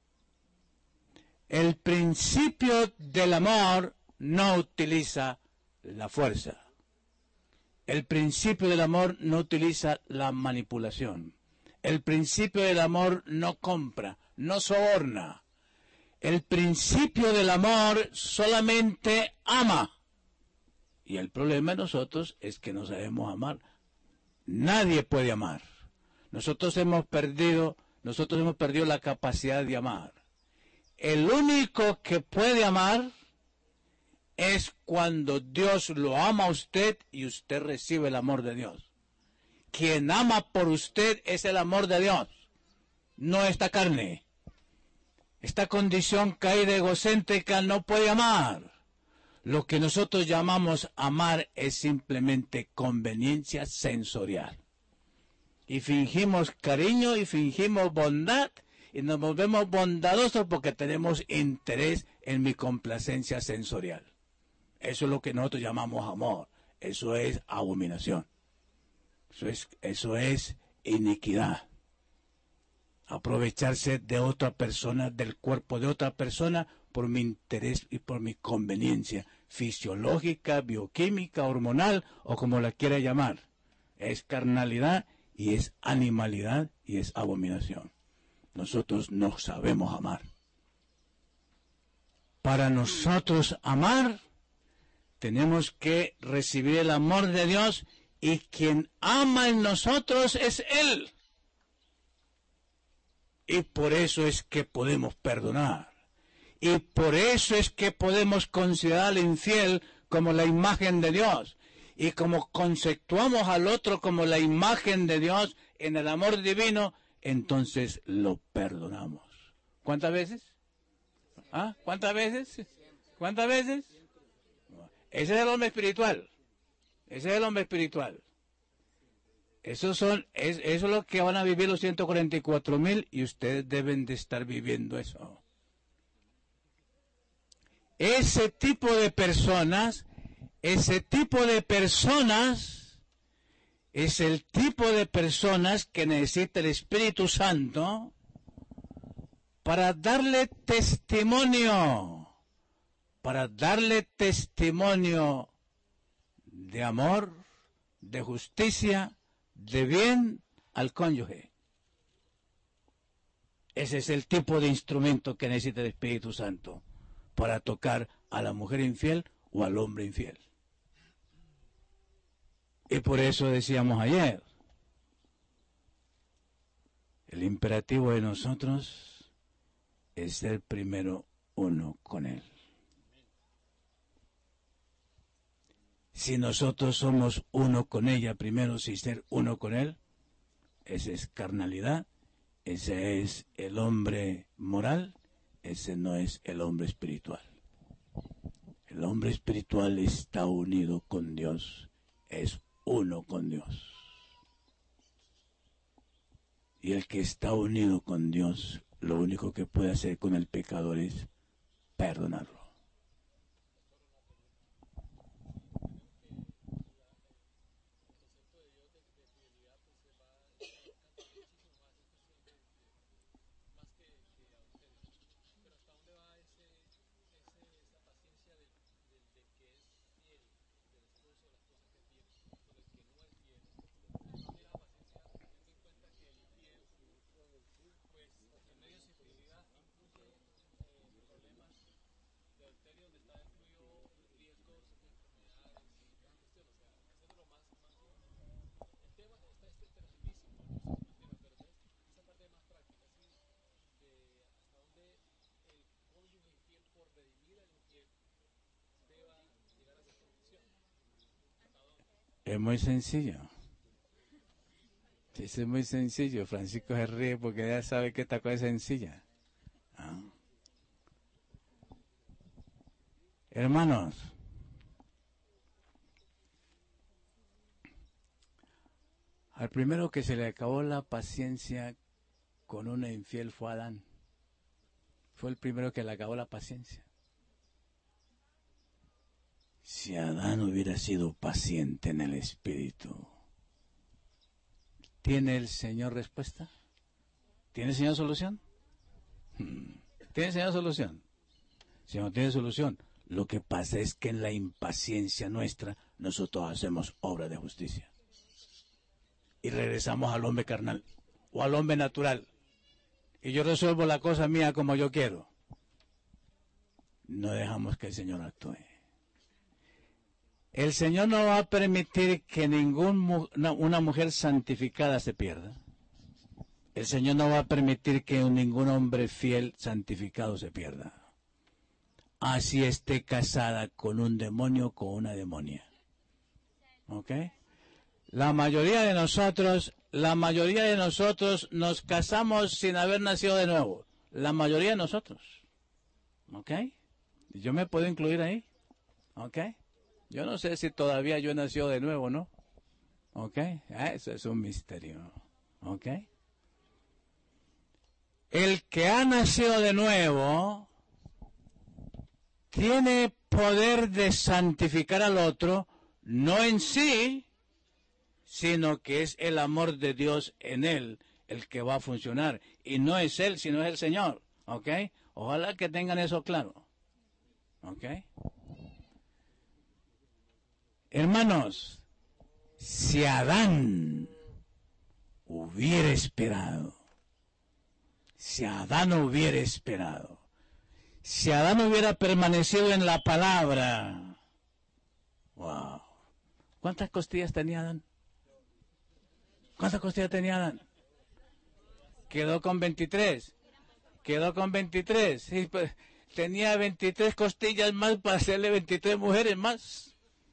El principio del amor no utiliza la fuerza. El principio del amor no utiliza la manipulación. El principio del amor no compra, no soborna. El principio del amor solamente ama. Y el problema de nosotros es que no sabemos amar. Nadie puede amar. Nosotros hemos perdido la capacidad de amar. El único que puede amar es cuando Dios lo ama a usted y usted recibe el amor de Dios. Quien ama por usted es el amor de Dios, no esta carne. Esta condición caída egocéntrica no puede amar. Lo que nosotros llamamos amar es simplemente conveniencia sensorial. Y fingimos cariño y fingimos bondad y nos volvemos bondadosos porque tenemos interés en mi complacencia sensorial. Eso es lo que nosotros llamamos amor. Eso es abominación. Eso es iniquidad. Aprovecharse de otra persona, del cuerpo de otra persona, por mi interés y por mi conveniencia fisiológica, bioquímica, hormonal o como la quiera llamar. Es carnalidad y es animalidad y es abominación. Nosotros no sabemos amar. Para nosotros amar, tenemos que recibir el amor de Dios y quien ama en nosotros es Él. Y por eso es que podemos perdonar. Y por eso es que podemos considerar al infiel como la imagen de Dios. Y como conceptuamos al otro como la imagen de Dios en el amor divino, entonces lo perdonamos. ¿Cuántas veces? ¿Ah? ¿Cuántas veces? ¿Cuántas veces? Ese es el hombre espiritual. Ese es el hombre espiritual. Eso es lo que van a vivir los 144,000 y ustedes deben de estar viviendo eso. Ese tipo de personas es el tipo de personas que necesita el Espíritu Santo para darle testimonio de amor, de justicia, de bien al cónyuge. Ese es el tipo de instrumento que necesita el Espíritu Santo para tocar a la mujer infiel o al hombre infiel. Y por eso decíamos ayer, El imperativo de nosotros es ser primero uno con Él. Si nosotros somos uno con ella primero, sin ser uno con Él, esa es carnalidad, ese es el hombre moral, ese no es el hombre espiritual. El hombre espiritual está unido con Dios, es uno con Dios. Y el que está unido con Dios, lo único que puede hacer con el pecador es perdonarlo. Es muy sencillo. Sí, es muy sencillo. Francisco se ríe porque ya sabe que esta cosa es sencilla. ¿Ah? Hermanos, al primero que se le acabó la paciencia con una infiel fue Adán. Fue el primero que le acabó la paciencia. Si Adán hubiera sido paciente en el espíritu, ¿tiene el Señor respuesta? ¿Tiene el Señor solución? ¿Tiene el Señor solución? Si no tiene solución, lo que pasa es que en la impaciencia nuestra, nosotros hacemos obra de justicia. Y regresamos al hombre carnal, o al hombre natural. Y yo resuelvo la cosa mía como yo quiero. No dejamos que el Señor actúe. El Señor no va a permitir que una mujer santificada se pierda. El Señor no va a permitir que ningún hombre fiel santificado se pierda. Así esté casada con un demonio o con una demonia. ¿Ok? La mayoría de nosotros nos casamos sin haber nacido de nuevo. La mayoría de nosotros. ¿Ok? Yo me puedo incluir ahí. ¿Ok? Yo no sé si todavía yo he nacido de nuevo, ¿no? ¿Ok? Eso es un misterio. ¿Ok? El que ha nacido de nuevo tiene poder de santificar al otro, no en sí, sino que es el amor de Dios en él el que va a funcionar. Y no es él, sino es el Señor. ¿Ok? Ojalá que tengan eso claro. ¿Ok? Hermanos, si Adán hubiera esperado, si Adán hubiera permanecido en la palabra, wow, ¿cuántas costillas tenía Adán? ¿Cuántas costillas tenía Adán? Quedó con 23. Sí, pues, tenía 23 costillas más para hacerle 23 mujeres más.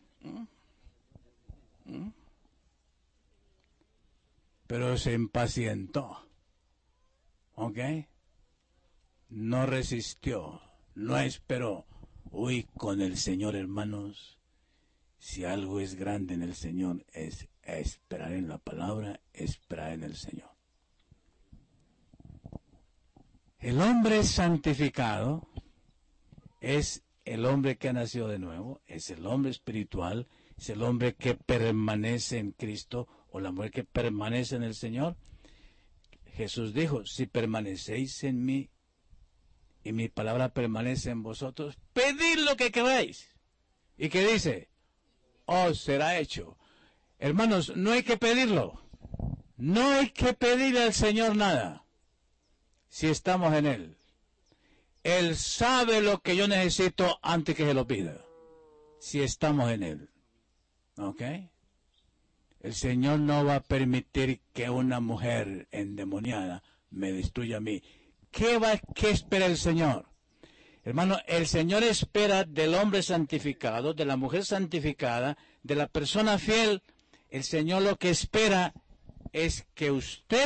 Pero se impacientó. ¿Ok? No resistió, no esperó. Uy, con el Señor, hermanos, si algo es grande en el Señor, es esperar en la palabra, esperar en el Señor. El hombre santificado es el hombre que ha nacido de nuevo, es el hombre espiritual, es el hombre que permanece en Cristo, o la mujer que permanece en el Señor. Jesús dijo, si permanecéis en mí y mi palabra permanece en vosotros, pedid lo que queráis. ¿Y qué dice? Os será hecho. Hermanos, no hay que pedirlo. No hay que pedirle al Señor nada. Si estamos en Él. Él sabe lo que yo necesito antes que se lo pida. Si estamos en Él. ¿Ok? El Señor no va a permitir que una mujer endemoniada me destruya a mí. ¿Qué espera el Señor? Hermano, el Señor espera del hombre santificado, de la mujer santificada, de la persona fiel. El Señor lo que espera es que usted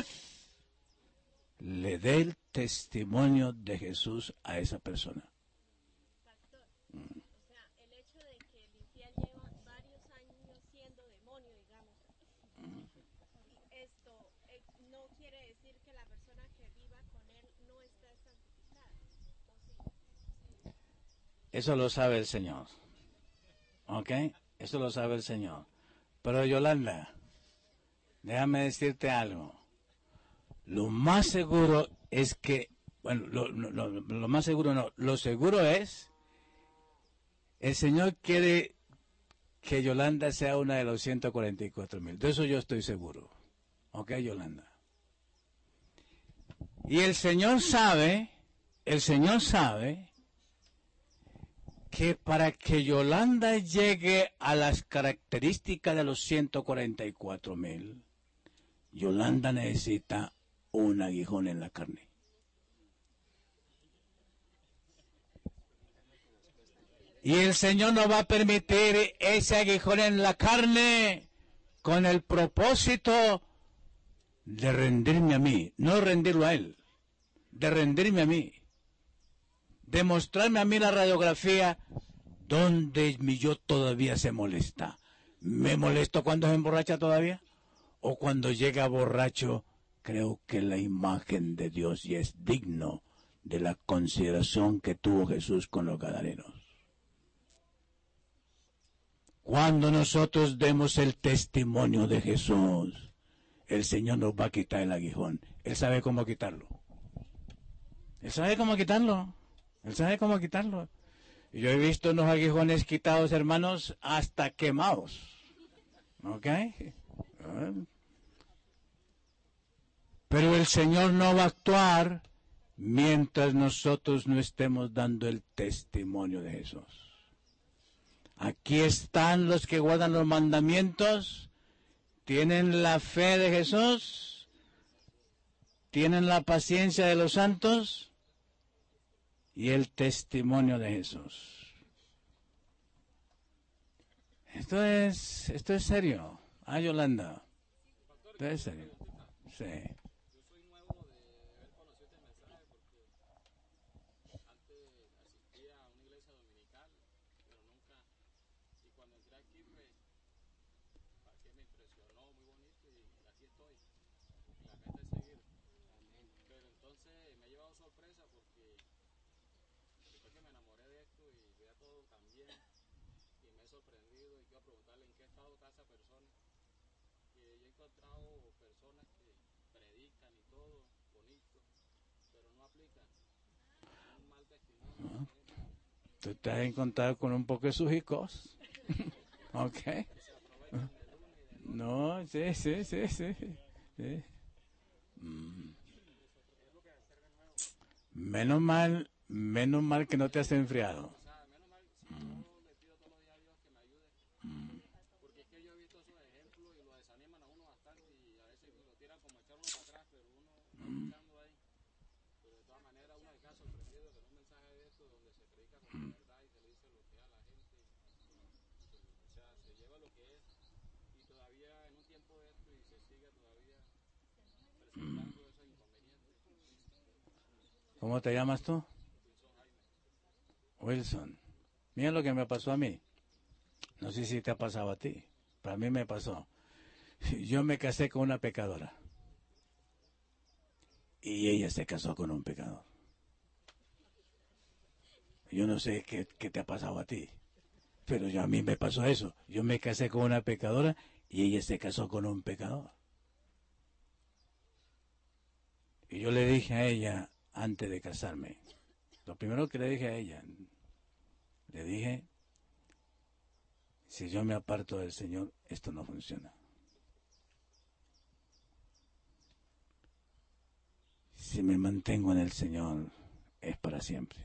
le dé el testimonio de Jesús a esa persona. Pastor, o sea, el hecho de que el infiel lleva varios años siendo demonio, digamos, esto no quiere decir que la persona que viva con él no está santificada, ¿o sí? Eso lo sabe el Señor. ¿Ok? Eso lo sabe el Señor. Pero Yolanda, déjame decirte algo. Lo más seguro es que, bueno, lo más seguro no, lo seguro es, el Señor quiere que Yolanda sea una de los 144,000. De eso yo estoy seguro. ¿Ok, Yolanda? Y el Señor sabe que para que Yolanda llegue a las características de los 144,000, Yolanda necesita un aguijón en la carne. Y el Señor no va a permitir ese aguijón en la carne con el propósito de rendirme a mí, no rendirlo a Él, de rendirme a mí, de mostrarme a mí la radiografía donde mi yo todavía se molesta. ¿Me molesto cuando se emborracha todavía? ¿O cuando llega borracho creo que la imagen de Dios ya es digno de la consideración que tuvo Jesús con los gadarenos? Cuando nosotros demos el testimonio de Jesús, el Señor nos va a quitar el aguijón. Él sabe cómo quitarlo. Él sabe cómo quitarlo. Él sabe cómo quitarlo. Yo he visto unos aguijones quitados, hermanos, hasta quemados. ¿Ok? Pero el Señor no va a actuar mientras nosotros no estemos dando el testimonio de Jesús. Aquí están los que guardan los mandamientos, tienen la fe de Jesús, tienen la paciencia de los santos y el testimonio de Jesús. Esto es serio. Ah, Yolanda. Esto es serio. Sí. Yo soy nuevo de haber conocido este mensaje porque antes asistía a una iglesia dominical, pero nunca. Y cuando entré aquí, pues, para que me impresionó, muy bonito, y aquí estoy. Y la meta es seguir. Pero entonces me ha llevado sorpresa porque después que me enamoré de esto y veía todo tan bien, y me he sorprendido y quiero preguntarle en qué estado está esa persona. Que yo he encontrado personas que predican y todo, bonito, pero no aplican. Un mal testimonio. Tú te has encontrado con un poco de sujicos. Ok. No, sí. Sí. Menos mal que no te has enfriado. O sea, menos mal, si yo le pido todos los días a Dios que me ayude. Porque es que yo he visto esos ejemplos y lo desaniman a uno bastante y a veces lo tiran como echarlo para atrás, pero uno está luchando ahí. Pero de todas maneras uno se queda sorprendido con un mensaje de esto donde se predica con la verdad y se le dice lo que es a la gente. O sea, se lleva lo que es y todavía en un tiempo de esto y se sigue todavía presentando esos inconvenientes. ¿Cómo te llamas tú? Wilson. Mira lo que me pasó a mí. No sé si te ha pasado a ti. Para mí me pasó. Yo me casé con una pecadora. Y ella se casó con un pecador. Yo no sé qué te ha pasado a ti. Pero a mí me pasó eso. Yo me casé con una pecadora y ella se casó con un pecador. Y yo le dije a ella, antes de casarme, lo primero que le dije a ella, le dije, si yo me aparto del Señor, esto no funciona. Si me mantengo en el Señor, es para siempre.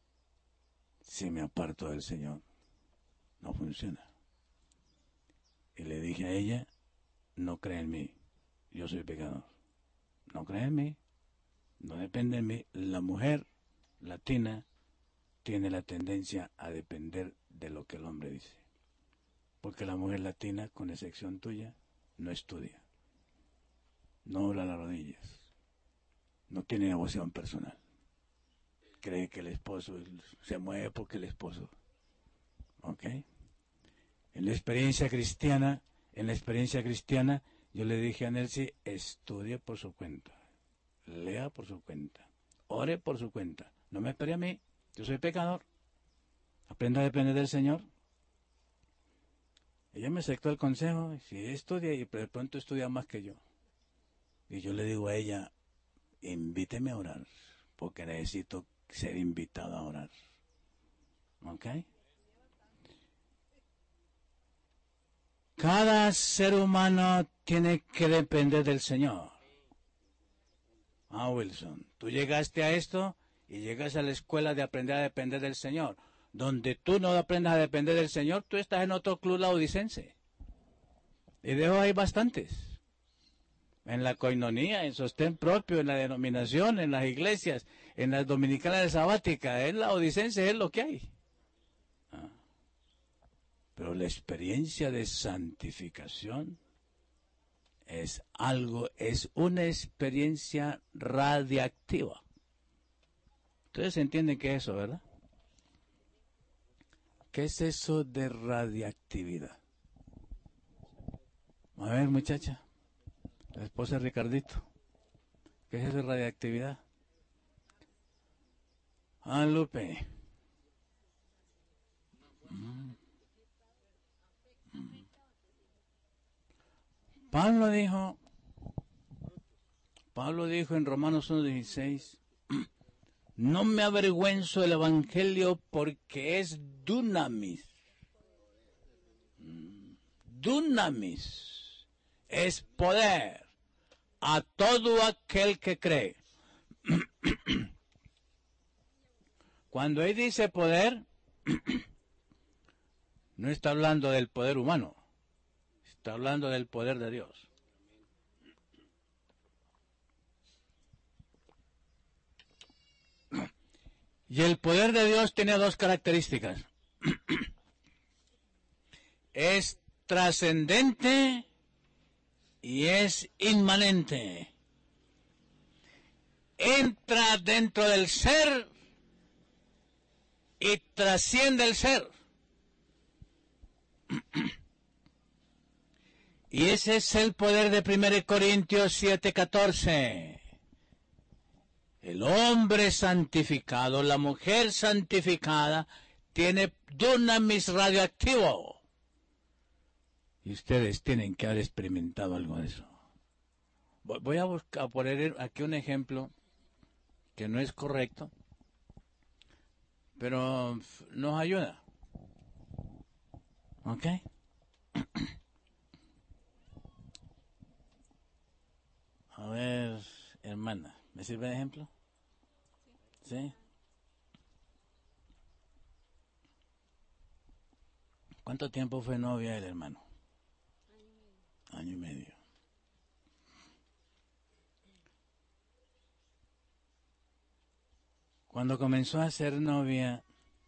Si me aparto del Señor, no funciona. Y le dije a ella, no cree en mí, yo soy pecador. No cree en mí, no depende de mí. La mujer latina tiene la tendencia a depender de lo que el hombre dice. Porque la mujer latina, con excepción tuya, no estudia, no dobla las rodillas, no tiene devoción personal. Cree que el esposo se mueve porque el esposo. ¿Ok? En la experiencia cristiana, yo le dije a Nelcy, estudie por su cuenta, lea por su cuenta, ore por su cuenta. No me espere a mí, yo soy pecador. Aprenda a depender del Señor. Ella me aceptó el consejo, si estudia y de pronto estudia más que yo. Y yo le digo a ella, invíteme a orar, porque necesito ser invitado a orar. ¿Ok? Cada ser humano tiene que depender del Señor. Wilson, tú llegaste a esto y llegas a la escuela de aprender a depender del Señor. Donde tú no aprendas a depender del Señor, tú estás en otro club laodicense. Y de eso hay bastantes. En la coinonía, en sostén propio, en la denominación, en las iglesias, en las dominicales sabáticas, en la laodicense es lo que hay. Pero la experiencia de santificación es una experiencia radiactiva. Ustedes entienden qué es eso, ¿verdad? ¿Qué es eso de radiactividad? A ver, muchacha, la esposa de Ricardito, ¿qué es eso de radiactividad? Lupe. Pablo dijo en Romanos 1:16, no me avergüenzo del Evangelio porque es dunamis. Dunamis es poder a todo aquel que cree. Cuando él dice poder, no está hablando del poder humano, está hablando del poder de Dios. Y el poder de Dios tiene dos características. Es trascendente y es inmanente. Entra dentro del ser y trasciende el ser. Y ese es el poder de 1 Corintios 7:14. El hombre santificado, la mujer santificada, tiene dunamis radioactivo. Y ustedes tienen que haber experimentado algo de eso. Voy a poner aquí un ejemplo que no es correcto, pero nos ayuda. ¿Ok? A ver, hermana, ¿me sirve de ejemplo? ¿Sí? ¿Cuánto tiempo fue novia el hermano? Año y medio. Cuando comenzó a ser novia,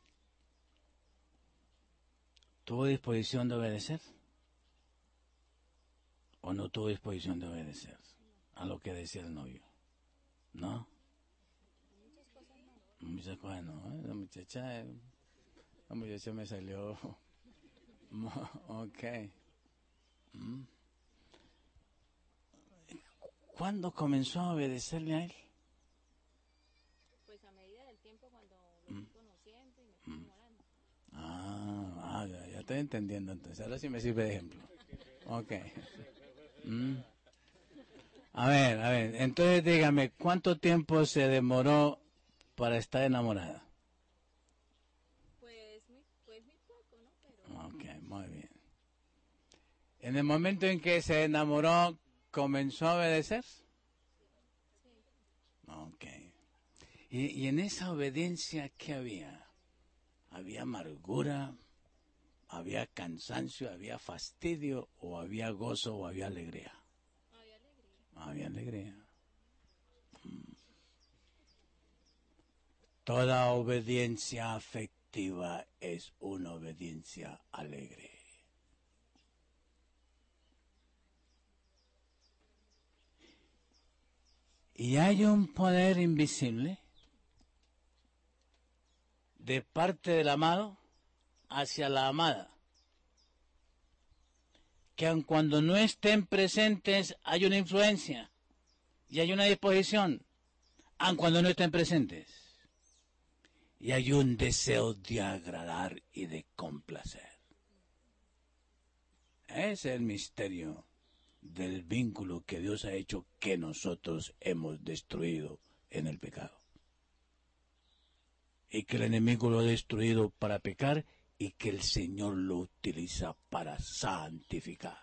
¿tuvo disposición de obedecer? ¿O no tuvo disposición de obedecer a lo que decía el novio? ¿No? Muchas cosas no. La muchacha me salió. Ok. ¿Cuándo comenzó a obedecerle a él? Pues a medida del tiempo cuando lo fui conociendo y me fui enamorando. Ya estoy entendiendo entonces. Ahora sí me sirve de ejemplo. Ok. A ver. Entonces dígame, ¿cuánto tiempo se demoró para estar enamorada? Pues muy poco, ¿no? Pero... Ok, muy bien. En el momento en que se enamoró, ¿comenzó a obedecer? Sí. Ok. Y en esa obediencia, ¿qué había? Había amargura, había cansancio, había fastidio, o había gozo, o había alegría. Había alegría. Había alegría. Toda obediencia afectiva es una obediencia alegre. Y hay un poder invisible de parte del amado hacia la amada, que aun cuando no estén presentes hay una influencia y hay una disposición, aun cuando no estén presentes, y hay un deseo de agradar y de complacer. Ese es el misterio del vínculo que Dios ha hecho que nosotros hemos destruido en el pecado. Y que el enemigo lo ha destruido para pecar y que el Señor lo utiliza para santificar.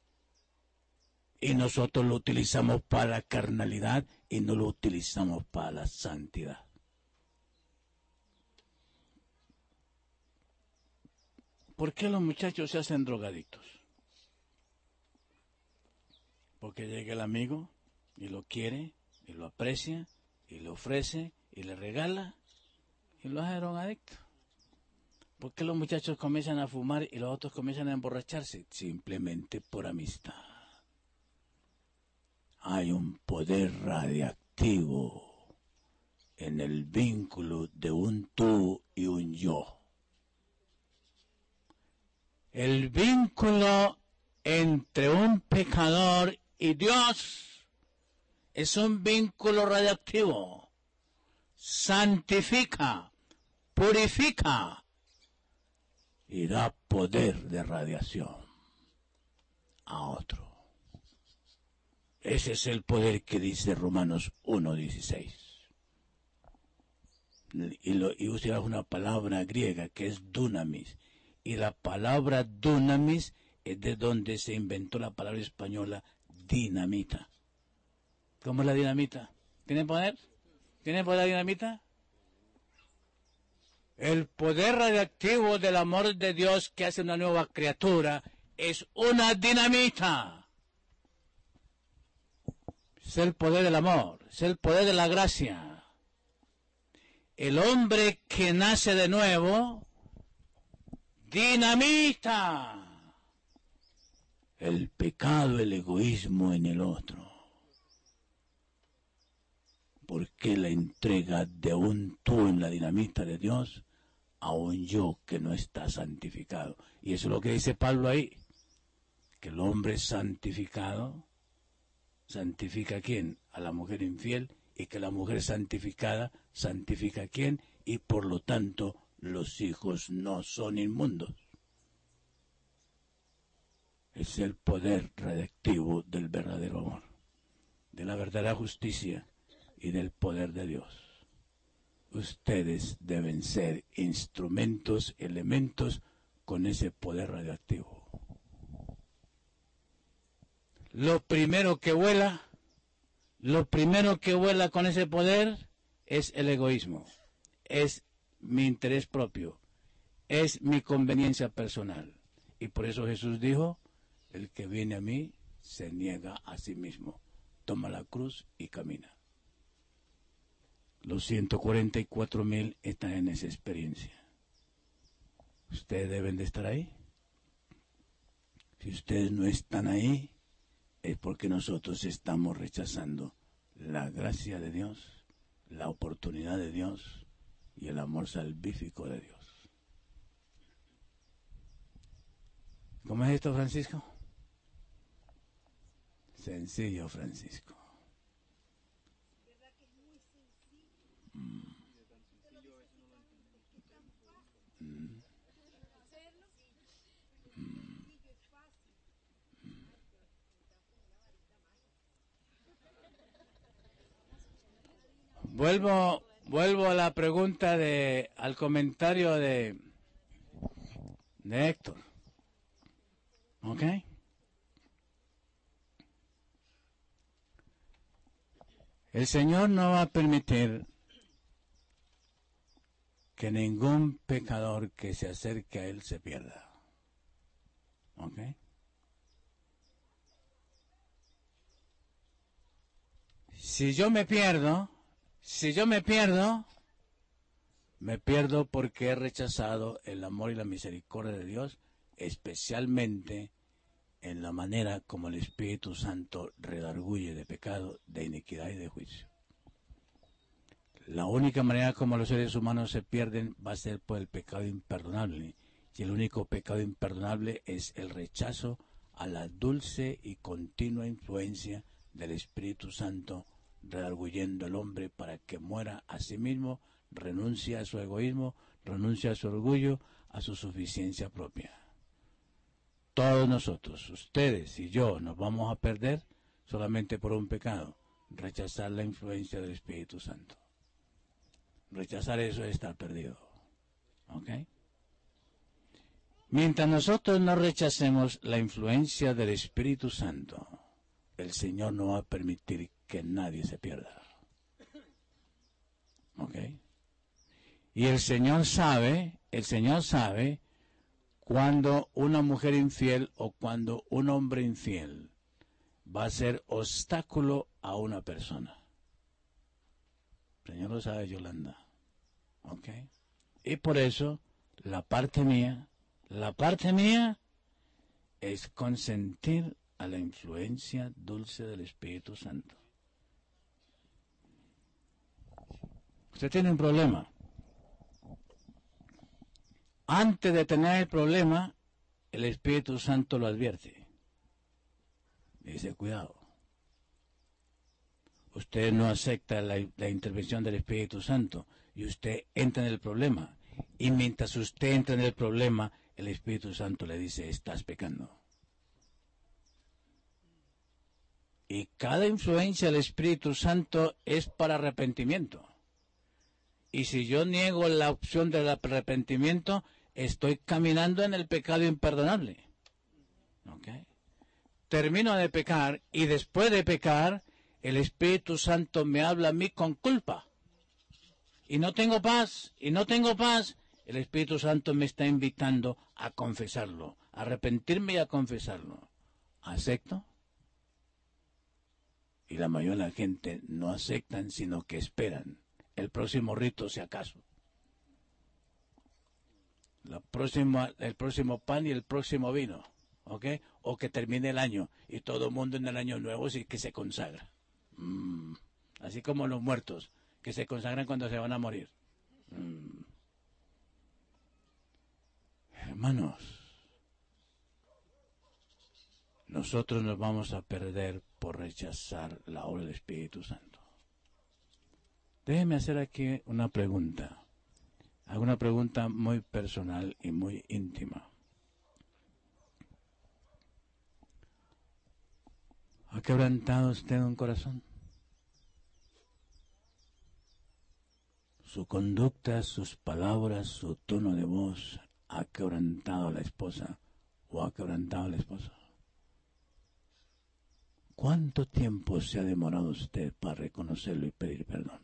Y nosotros lo utilizamos para la carnalidad y no lo utilizamos para la santidad. ¿Por qué los muchachos se hacen drogadictos? Porque llega el amigo y lo quiere y lo aprecia y le ofrece y le regala y lo hace drogadicto. ¿Por qué los muchachos comienzan a fumar y los otros comienzan a emborracharse? Simplemente por amistad. Hay un poder radiactivo en el vínculo de un tú y un yo. El vínculo entre un pecador y Dios es un vínculo radiactivo. Santifica, purifica y da poder de radiación a otro. Ese es el poder que dice Romanos 1:16. Y usa una palabra griega que es dunamis. Y la palabra dunamis es de donde se inventó la palabra española dinamita. ¿Cómo es la dinamita? ¿Tiene poder? ¿Tiene poder la dinamita? El poder radiactivo del amor de Dios que hace una nueva criatura es una dinamita. Es el poder del amor, es el poder de la gracia. El hombre que nace de nuevo dinamita el pecado, el egoísmo en el otro. Porque la entrega de un tú en la dinamita de Dios a un yo que no está santificado. Y eso es lo que dice Pablo ahí, que el hombre santificado santifica a quién, a la mujer infiel, y que la mujer santificada santifica a quién, y por lo tanto los hijos no son inmundos. Es el poder redactivo del verdadero amor, de la verdadera justicia y del poder de Dios. Ustedes deben ser instrumentos, elementos con ese poder radioactivo. Lo primero que vuela con ese poder es el egoísmo, es mi interés propio, es mi conveniencia personal. Y por eso Jesús dijo, el que viene a mí se niega a sí mismo, toma la cruz y camina. Los 144,000 están en esa experiencia. Ustedes deben de estar ahí. Si ustedes no están ahí, es porque nosotros estamos rechazando la gracia de Dios, la oportunidad de Dios y el amor salvífico de Dios. ¿Cómo es esto, Francisco? Sencillo, Francisco. ¿Verdad que es muy sencillo? Y de tan sencillo a veces no lo entendemos. Es tan fácil hacerlo. Sencillo, es fácil. Ay, pero está como una varita mágica. Vuelvo a la pregunta al comentario de Héctor. ¿Ok? El Señor no va a permitir que ningún pecador que se acerque a Él se pierda. ¿Ok? Si yo me pierdo, me pierdo porque he rechazado el amor y la misericordia de Dios, especialmente en la manera como el Espíritu Santo redarguye de pecado, de iniquidad y de juicio. La única manera como los seres humanos se pierden va a ser por el pecado imperdonable. Y el único pecado imperdonable es el rechazo a la dulce y continua influencia del Espíritu Santo, redarguyendo al hombre para que muera a sí mismo, renuncie a su egoísmo, renuncie a su orgullo, a su suficiencia propia. Todos nosotros, ustedes y yo, nos vamos a perder solamente por un pecado: rechazar la influencia del Espíritu Santo. Rechazar eso es estar perdido. ¿Ok? Mientras nosotros no rechacemos la influencia del Espíritu Santo, el Señor no va a permitir que nadie se pierda. ¿Ok? Y el Señor sabe cuando una mujer infiel o cuando un hombre infiel va a ser obstáculo a una persona. El Señor lo sabe, Yolanda. ¿Ok? Y por eso, la parte mía es consentir a la influencia dulce del Espíritu Santo. Usted tiene un problema. Antes de tener el problema, el Espíritu Santo lo advierte. Dice, cuidado. Usted no acepta la intervención del Espíritu Santo y usted entra en el problema. Y mientras usted entra en el problema, el Espíritu Santo le dice, estás pecando. Y cada influencia del Espíritu Santo es para arrepentimiento. Y si yo niego la opción del arrepentimiento, estoy caminando en el pecado imperdonable. ¿Ok? Termino de pecar y después de pecar, el Espíritu Santo me habla a mí con culpa. Y no tengo paz. El Espíritu Santo me está invitando a confesarlo, a arrepentirme y a confesarlo. ¿Acepto? Y la mayoría de la gente no aceptan, sino que esperan el próximo rito, si acaso. El próximo pan y el próximo vino. ¿Ok? O que termine el año y todo el mundo en el año nuevo sí que se consagra. Así como los muertos, que se consagran cuando se van a morir. Hermanos, nosotros nos vamos a perder por rechazar la obra del Espíritu Santo. Déjeme hacer aquí una pregunta. Hago una pregunta muy personal y muy íntima. ¿Ha quebrantado usted un corazón? Su conducta, sus palabras, su tono de voz ha quebrantado a la esposa o ha quebrantado al esposo. ¿Cuánto tiempo se ha demorado usted para reconocerlo y pedir perdón?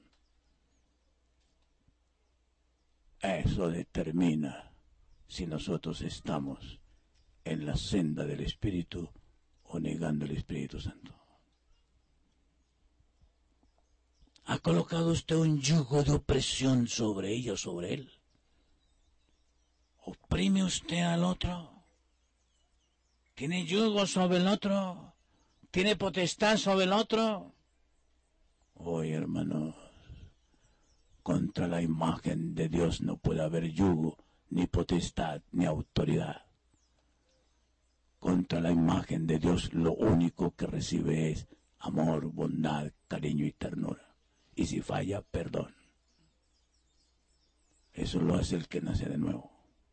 Eso determina si nosotros estamos en la senda del Espíritu o negando el Espíritu Santo. ¿Ha colocado usted un yugo de opresión sobre ella o sobre él? ¿Oprime usted al otro? ¿Tiene yugo sobre el otro? ¿Tiene potestad sobre el otro? Oye, hermanos, contra la imagen de Dios no puede haber yugo, ni potestad, ni autoridad. Contra la imagen de Dios lo único que recibe es amor, bondad, cariño y ternura. Y si falla, perdón. Eso lo hace el que nace de nuevo.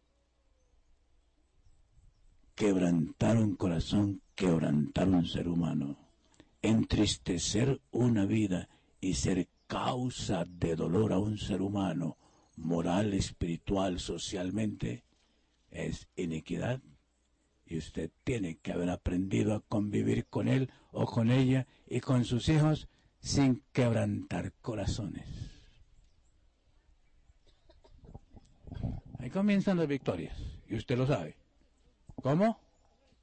Quebrantar un corazón, quebrantar un ser humano, entristecer una vida y ser causa de dolor a un ser humano, moral, espiritual, socialmente, es iniquidad. Y usted tiene que haber aprendido a convivir con él o con ella y con sus hijos sin quebrantar corazones. Ahí comienzan las victorias, y usted lo sabe. ¿Cómo?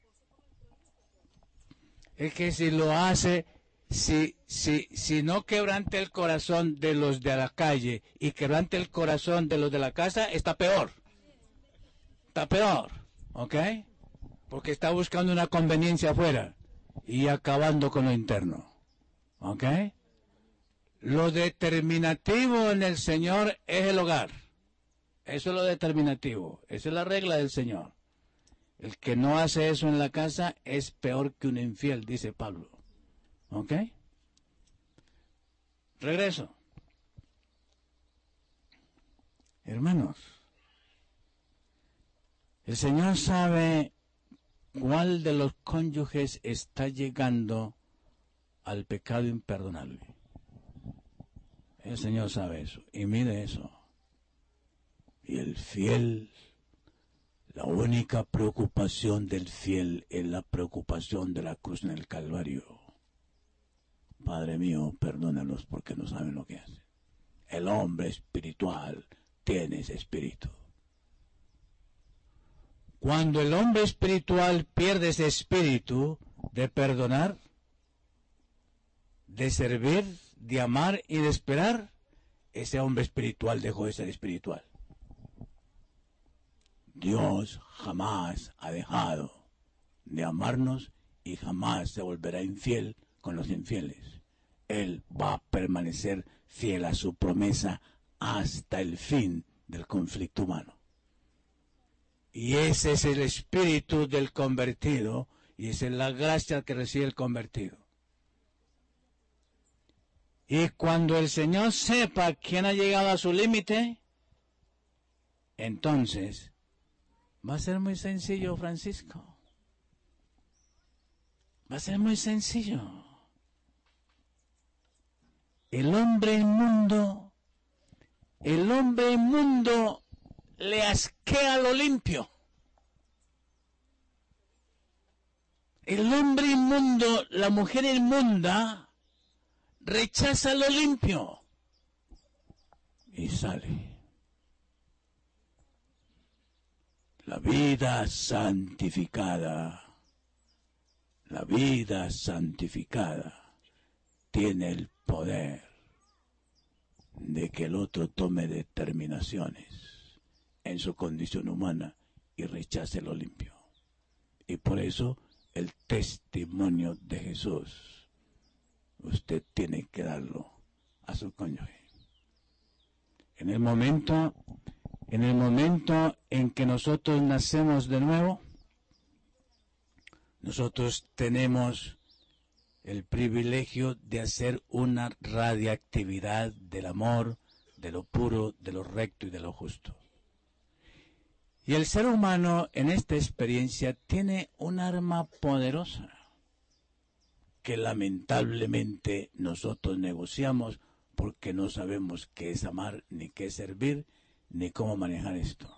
Es que si lo hace, si no quebrante el corazón de los de la calle y quebrante el corazón de los de la casa, está peor. Está peor, ¿ok? Porque está buscando una conveniencia afuera y acabando con lo interno, ¿ok? Lo determinativo en el Señor es el hogar. Eso es lo determinativo. Esa es la regla del Señor. El que no hace eso en la casa es peor que un infiel, dice Pablo. ¿Ok? Regreso. Hermanos, el Señor sabe cuál de los cónyuges está llegando al pecado imperdonable. El Señor sabe eso. Y mire eso. Y el fiel, la única preocupación del fiel es la preocupación de la cruz en el Calvario. Padre mío, perdónalos porque no saben lo que hacen. El hombre espiritual tiene ese espíritu. Cuando el hombre espiritual pierde ese espíritu de perdonar, de servir, de amar y de esperar, ese hombre espiritual dejó de ser espiritual. Dios jamás ha dejado de amarnos y jamás se volverá infiel con los infieles. Él va a permanecer fiel a su promesa hasta el fin del conflicto humano. Y ese es el espíritu del convertido y esa es la gracia que recibe el convertido. Y cuando el Señor sepa quién ha llegado a su límite, entonces va a ser muy sencillo, Francisco. Va a ser muy sencillo. El hombre inmundo le asquea lo limpio. El hombre inmundo, la mujer inmunda, rechaza lo limpio y sale. La vida santificada tiene el poder de que el otro tome determinaciones en su condición humana y rechace lo limpio. Y por eso el testimonio de Jesús, usted tiene que darlo a su cónyuge. En el momento en que nosotros nacemos de nuevo, nosotros tenemos el privilegio de hacer una radiactividad del amor, de lo puro, de lo recto y de lo justo. Y el ser humano en esta experiencia tiene un arma poderosa que lamentablemente nosotros negociamos porque no sabemos qué es amar, ni qué es servir, ni cómo manejar esto.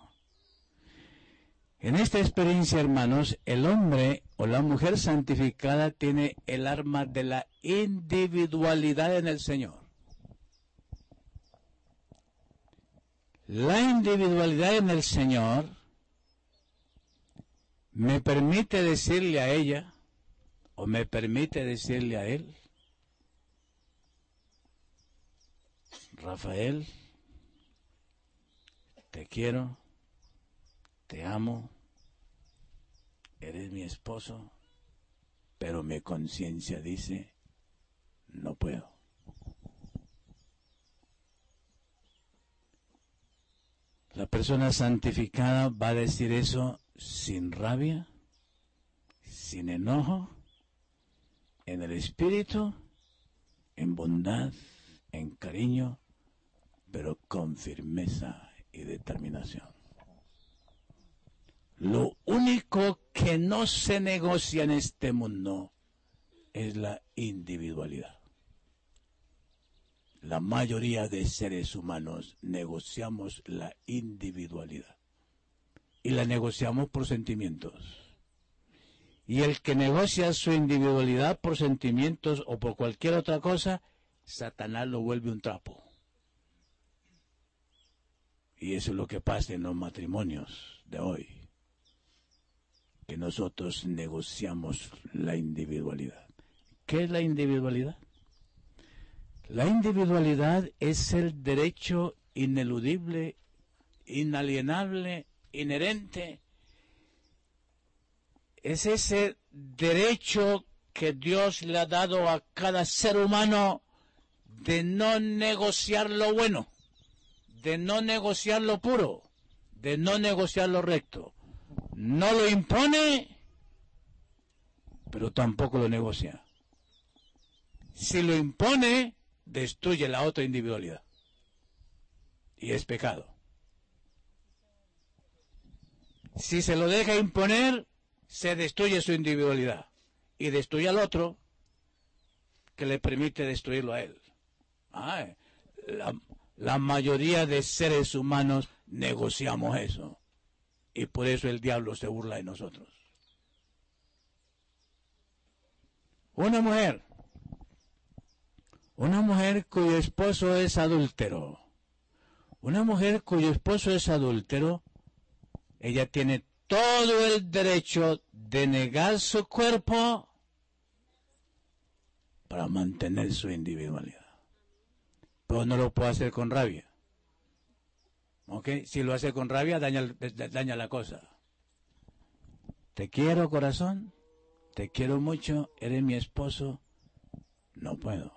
En esta experiencia, hermanos, el hombre o la mujer santificada tiene el arma de la individualidad en el Señor. La individualidad en el Señor me permite decirle a ella, o me permite decirle a él, Rafael, te quiero, te amo, eres mi esposo, pero mi conciencia dice, no puedo. La persona santificada va a decir eso sin rabia, sin enojo, en el espíritu, en bondad, en cariño, pero con firmeza y determinación. Lo único que no se negocia en este mundo es la individualidad. La mayoría de seres humanos negociamos la individualidad. Y la negociamos por sentimientos. Y el que negocia su individualidad por sentimientos o por cualquier otra cosa, Satanás lo vuelve un trapo. Y eso es lo que pasa en los matrimonios de hoy. Que nosotros negociamos la individualidad. ¿Qué es la individualidad? La individualidad es el derecho ineludible, inalienable, inherente. Es ese derecho que Dios le ha dado a cada ser humano de no negociar lo bueno, de no negociar lo puro, de no negociar lo recto. No lo impone, pero tampoco lo negocia. Si lo impone, destruye la otra individualidad. Y es pecado. Si se lo deja imponer, se destruye su individualidad. Y destruye al otro, que le permite destruirlo a él. La mayoría de seres humanos negociamos eso. Y por eso el diablo se burla de nosotros. Una mujer cuyo esposo es adúltero. Una mujer cuyo esposo es adúltero, ella tiene todo el derecho de negar su cuerpo para mantener su individualidad. Pero no lo puede hacer con rabia. ¿Ok? Si lo hace con rabia, daña la cosa. Te quiero, corazón. Te quiero mucho. Eres mi esposo. No puedo.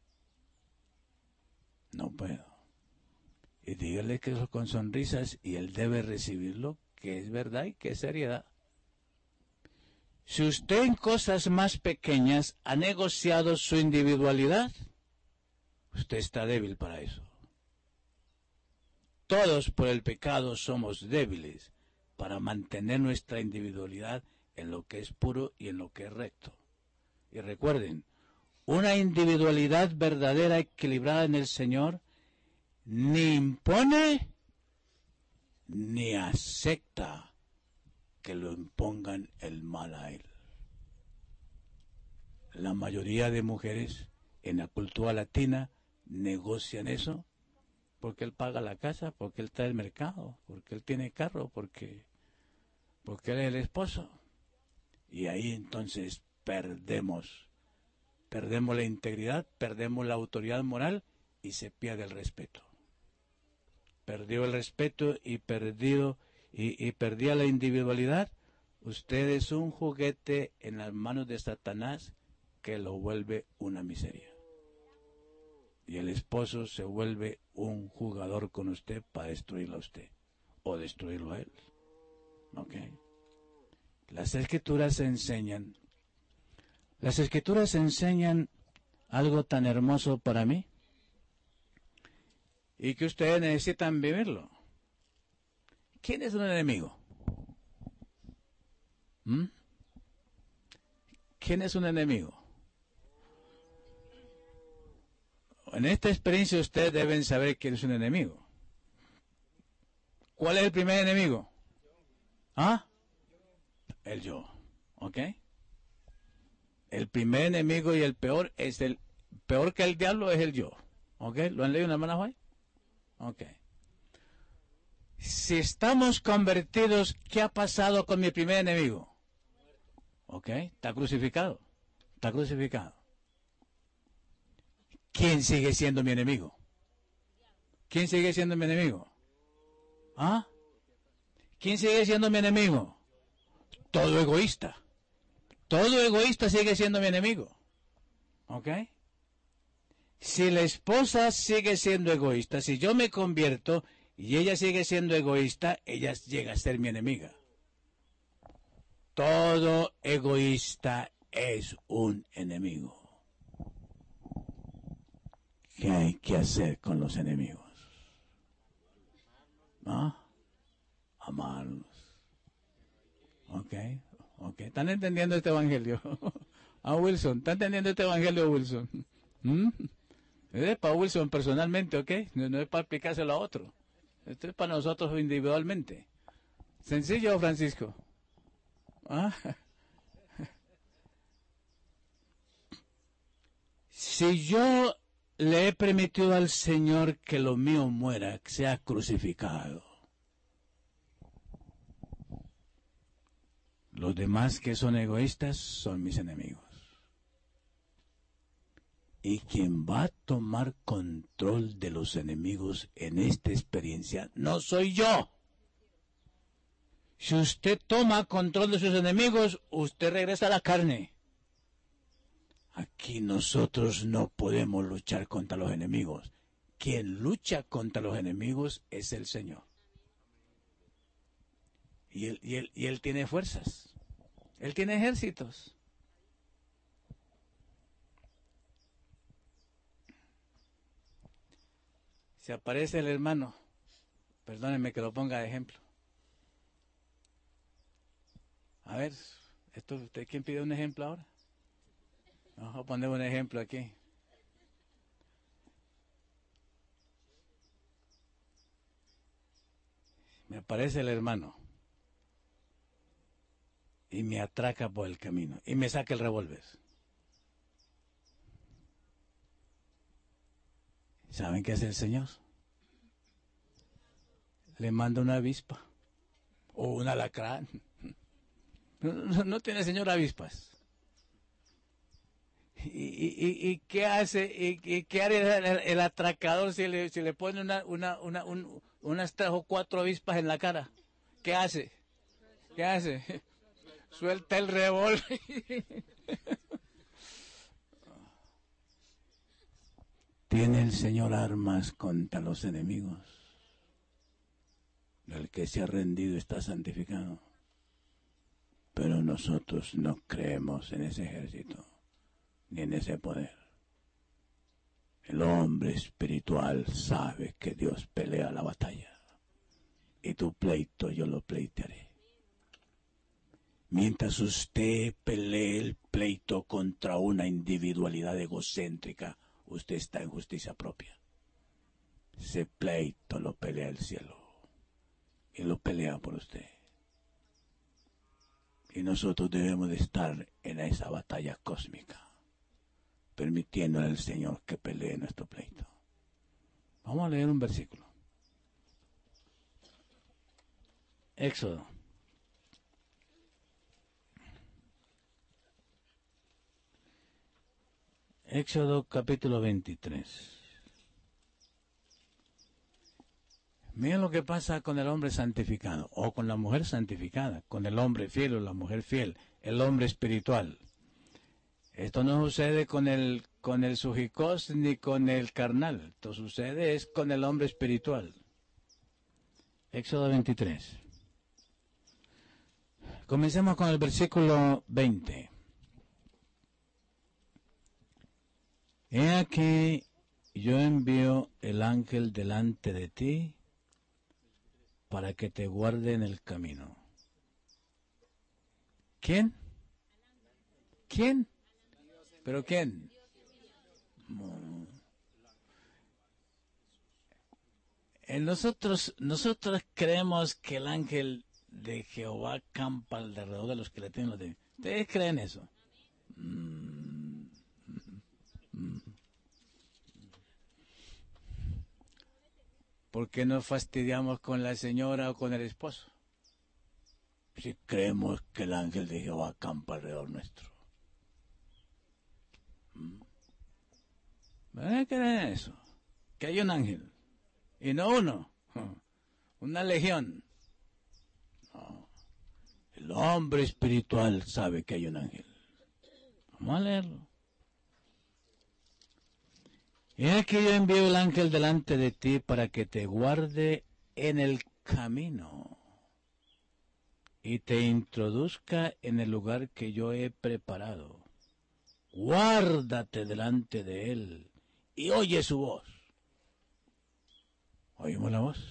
No puedo. Y dígale que eso con sonrisas y él debe recibirlo, que es verdad y que es seriedad. Si usted en cosas más pequeñas ha negociado su individualidad, usted está débil para eso. Todos por el pecado somos débiles para mantener nuestra individualidad en lo que es puro y en lo que es recto. Y recuerden, una individualidad verdadera, equilibrada en el Señor, ni impone ni acepta que lo impongan el mal a él. La mayoría de mujeres en la cultura latina negocian eso porque él paga la casa, porque él está en el mercado, porque él tiene carro, porque él es el esposo. Y ahí entonces perdemos la integridad, perdemos la autoridad moral y se pierde el respeto. Perdió el respeto y perdía la individualidad. Usted es un juguete en las manos de Satanás que lo vuelve una miseria. Y el esposo se vuelve un jugador con usted para destruirlo a usted o destruirlo a él. ¿Ok? Las escrituras enseñan algo tan hermoso para mí y que ustedes necesitan vivirlo. ¿Quién es un enemigo? ¿Quién es un enemigo? En esta experiencia ustedes deben saber quién es un enemigo. ¿Cuál es el primer enemigo? El yo. ¿Ok? El primer enemigo y el peor es el peor que el diablo es el yo. ¿Ok? ¿Lo han leído, hermana Juan? Ok. Si estamos convertidos, ¿qué ha pasado con mi primer enemigo? ¿Ok? Está crucificado. Está crucificado. ¿Quién sigue siendo mi enemigo? ¿Quién sigue siendo mi enemigo? ¿Quién sigue siendo mi enemigo? Todo egoísta. Todo egoísta sigue siendo mi enemigo. ¿Ok? Si la esposa sigue siendo egoísta, si yo me convierto y ella sigue siendo egoísta, ella llega a ser mi enemiga. Todo egoísta es un enemigo. ¿Qué hay que hacer con los enemigos? Amarlos. ¿Ok? ¿Están entendiendo este evangelio? Wilson, ¿está entendiendo este evangelio, Wilson? Es para Wilson personalmente, ¿ok? No es para explicárselo a otro. Esto es para nosotros individualmente. ¿Sencillo, Francisco? Si yo le he permitido al Señor que lo mío muera, que sea crucificado, los demás que son egoístas son mis enemigos. Y quien va a tomar control de los enemigos en esta experiencia no soy yo. Si usted toma control de sus enemigos, usted regresa a la carne. Aquí nosotros no podemos luchar contra los enemigos. Quien lucha contra los enemigos es el Señor. Y él tiene fuerzas. Él tiene ejércitos. Si aparece el hermano, perdónenme que lo ponga de ejemplo. A ver, ¿usted quién pide un ejemplo ahora? Vamos a poner un ejemplo aquí. Me aparece el hermano y me atraca por el camino y me saca el revólver. ¿Saben qué hace el Señor? Le manda una avispa o un alacrán. No tiene el Señor avispas. ¿Y qué hace? ¿Y qué haría el atracador si le pone unas 3 o 4 avispas en la cara? ¿Qué hace? ¿Qué hace? Suelta el revólver. Tiene el Señor armas contra los enemigos. El que se ha rendido está santificado. Pero nosotros no creemos en ese ejército, ni en ese poder. El hombre espiritual sabe que Dios pelea la batalla. Y tu pleito yo lo pleitearé. Mientras usted pelee el pleito contra una individualidad egocéntrica, usted está en justicia propia. Ese pleito lo pelea el cielo. Y lo pelea por usted. Y nosotros debemos de estar en esa batalla cósmica, permitiéndole al Señor que pelee nuestro pleito. Vamos a leer un versículo. Éxodo. Éxodo capítulo 23. Miren lo que pasa con el hombre santificado, o con la mujer santificada, con el hombre fiel o la mujer fiel, el hombre espiritual. Esto no sucede con el sujicós ni con el carnal, esto sucede es con el hombre espiritual. Éxodo 23. Comencemos con el versículo 20. He aquí, yo envío el ángel delante de ti, para que te guarde en el camino. ¿Quién? ¿Quién? ¿Pero quién? Nosotros creemos que el ángel de Jehová campa alrededor de los que le tienen los de... ¿Ustedes creen eso? ¿Por qué nos fastidiamos con la señora o con el esposo? Si creemos que el ángel de Jehová acampa alrededor nuestro. ¿Qué creen eso? Que hay un ángel. Y no uno. Una legión. No. El hombre espiritual sabe que hay un ángel. Vamos a leerlo. He aquí yo envío el ángel delante de ti para que te guarde en el camino y te introduzca en el lugar que yo he preparado. Guárdate delante de él y oye su voz. ¿Oímos la voz?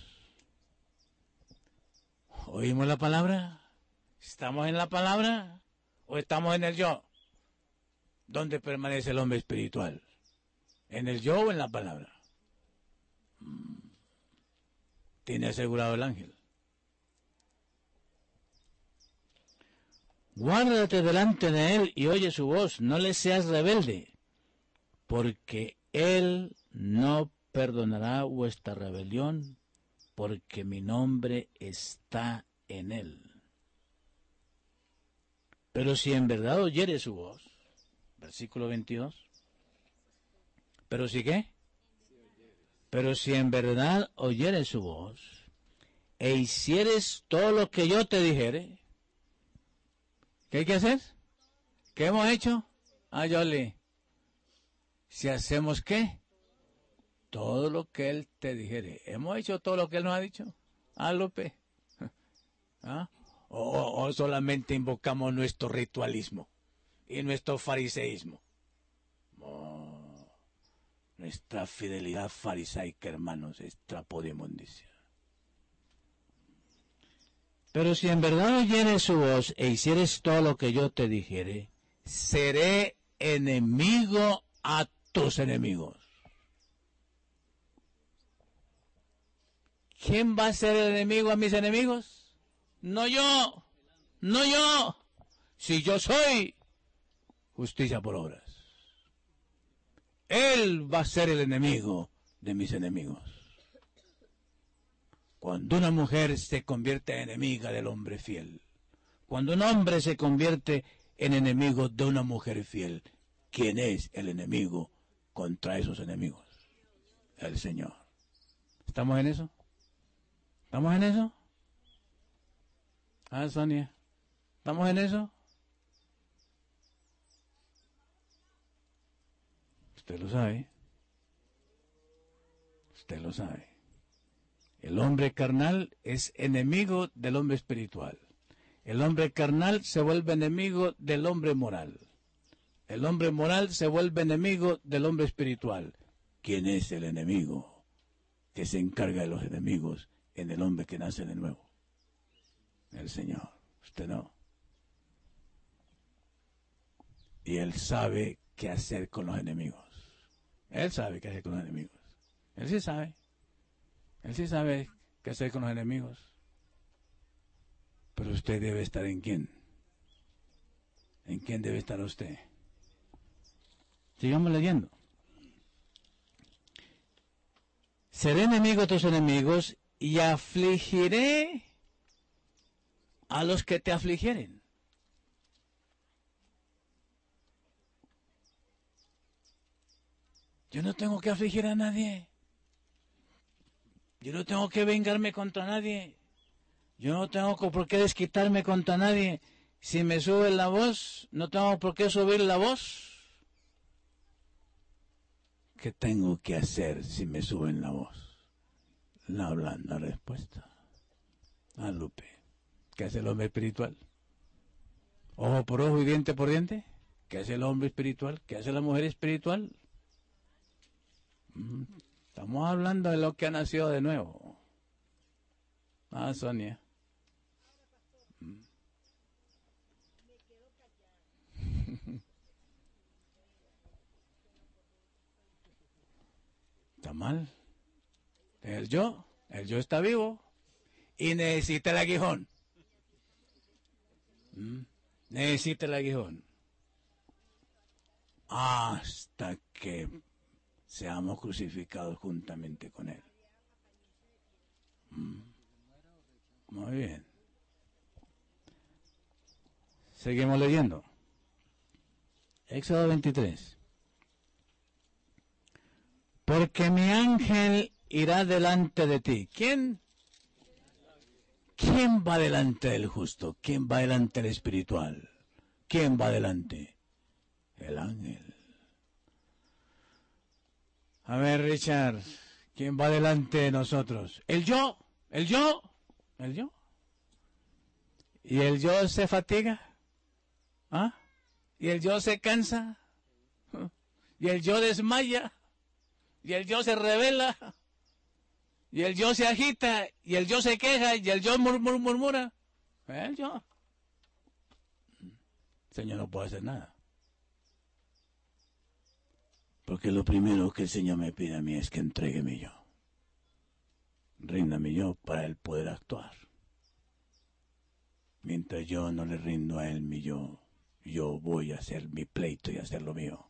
¿Oímos la palabra? ¿Estamos en la palabra o estamos en el yo? ¿Dónde permanece el hombre espiritual? ¿En el yo o en la palabra? Tiene asegurado el ángel. Guárdate delante de él y oye su voz, no le seas rebelde, porque él no perdonará vuestra rebelión, porque mi nombre está en él. Pero si en verdad oyere su voz, versículo 22, ¿Pero si qué? Pero si en verdad oyeres su voz, e hicieres todo lo que yo te dijere, ¿qué hay que hacer? ¿Qué hemos hecho? Yoli, si hacemos ¿qué? Todo lo que él te dijere. ¿Hemos hecho todo lo que él nos ha dicho? Lupe. ¿Ah? O solamente invocamos nuestro ritualismo y nuestro fariseísmo. Nuestra fidelidad farisaica, hermanos, es trapo de inmundicia. Pero si en verdad oyeres su voz e hicieres todo lo que yo te dijere, seré enemigo a tus enemigos. ¿Quién va a ser el enemigo a mis enemigos? No yo, no yo. Si yo soy justicia por obras. Él va a ser el enemigo de mis enemigos. Cuando una mujer se convierte en enemiga del hombre fiel, cuando un hombre se convierte en enemigo de una mujer fiel, ¿quién es el enemigo contra esos enemigos? El Señor. ¿Estamos en eso? ¿Estamos en eso? Sonia, ¿estamos en eso? Usted lo sabe. Usted lo sabe. El hombre carnal es enemigo del hombre espiritual. El hombre carnal se vuelve enemigo del hombre moral. El hombre moral se vuelve enemigo del hombre espiritual. ¿Quién es el enemigo que se encarga de los enemigos en el hombre que nace de nuevo? El Señor. Usted no. Y Él sabe qué hacer con los enemigos. Él sabe qué hacer con los enemigos. Él sí sabe. Él sí sabe qué hacer con los enemigos. Pero usted debe estar ¿en quién? ¿En quién debe estar usted? Sigamos leyendo. Seré enemigo de tus enemigos y afligiré a los que te afligieren. Yo no tengo que afligir a nadie. Yo no tengo que vengarme contra nadie. Yo no tengo por qué desquitarme contra nadie. Si me sube la voz, no tengo por qué subir la voz. ¿Qué tengo que hacer si me suben la voz? La blanda respuesta. Lupe. ¿Qué hace el hombre espiritual? Ojo por ojo y diente por diente. ¿Qué hace el hombre espiritual? ¿Qué hace la mujer espiritual? Estamos hablando de lo que ha nacido de nuevo. Sonia. Está mal. El yo está vivo y necesita el aguijón. Necesita el aguijón. Hasta que seamos crucificados juntamente con Él. Muy bien. Seguimos leyendo. Éxodo 23. Porque mi ángel irá delante de ti. ¿Quién? ¿Quién va delante del justo? ¿Quién va delante del espiritual? ¿Quién va delante? El ángel. A ver, Richard, ¿quién va delante de nosotros? El yo, el yo, el yo. ¿Y el yo se fatiga? ¿Y el yo se cansa? ¿Y el yo desmaya? ¿Y el yo se revela? ¿Y el yo se agita? ¿Y el yo se queja? ¿Y el yo murmura? El yo. El Señor no puede hacer nada. Porque lo primero que el Señor me pide a mí es que entregue mi yo. Rinda mi yo para Él poder actuar. Mientras yo no le rindo a Él mi yo voy a hacer mi pleito y a hacer lo mío.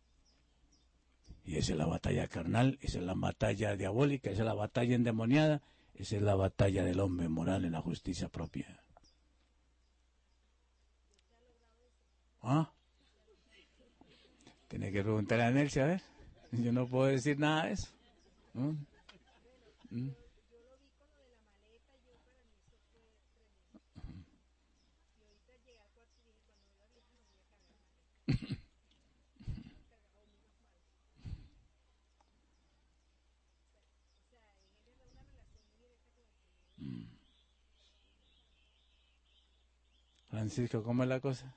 Y esa es la batalla carnal, esa es la batalla diabólica, esa es la batalla endemoniada, esa es la batalla del hombre moral en la justicia propia. Tiene que preguntarle a Nelson, a ver. Yo no puedo decir nada de eso. ¿Mm? ¿Mm? Yo lo vi con lo de la maleta, yo para mí eso fue tremendo. Y ahorita llegué al cuarto y dije, cuando me iba a viajar no voy a cargar maleta. Cargaba menos mal. O sea, él era una relación muy directa con el Señor. Francisco, ¿cómo es la cosa?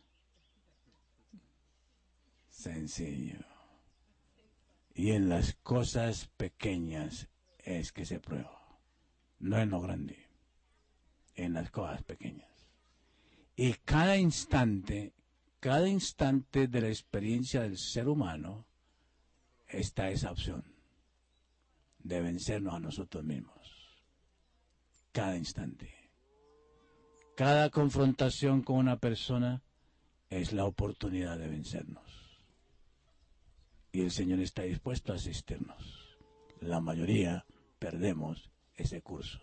Sencillo. Y en las cosas pequeñas es que se prueba. No en lo grande. En las cosas pequeñas. Y cada instante de la experiencia del ser humano está esa opción de vencernos a nosotros mismos. Cada instante. Cada confrontación con una persona es la oportunidad de vencernos. Y el Señor está dispuesto a asistirnos. La mayoría perdemos ese curso.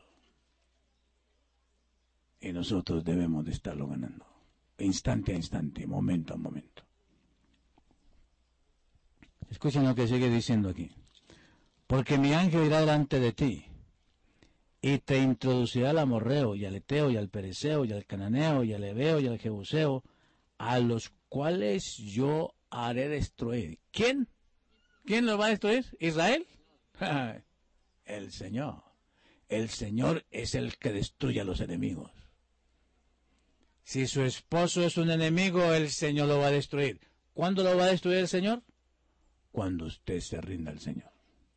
Y nosotros debemos de estarlo ganando. Instante a instante, momento a momento. Escuchen lo que sigue diciendo aquí. Porque mi ángel irá delante de ti, y te introducirá al amorreo, y al eteo, y al pereceo, y al cananeo, y al heveo, y al jebuseo, a los cuales yo haré destruir. ¿Quién? ¿Quién los va a destruir? ¿Israel? El Señor. El Señor es el que destruye a los enemigos. Si su esposo es un enemigo, el Señor lo va a destruir. ¿Cuándo lo va a destruir el Señor? Cuando usted se rinda al Señor.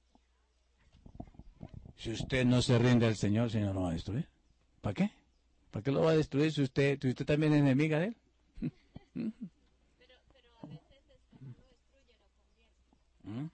Si usted no se rinde al Señor, el Señor lo va a destruir. ¿Para qué? ¿Para qué lo va a destruir si usted también es enemiga de Él? Pero a veces no lo destruye, lo convierte.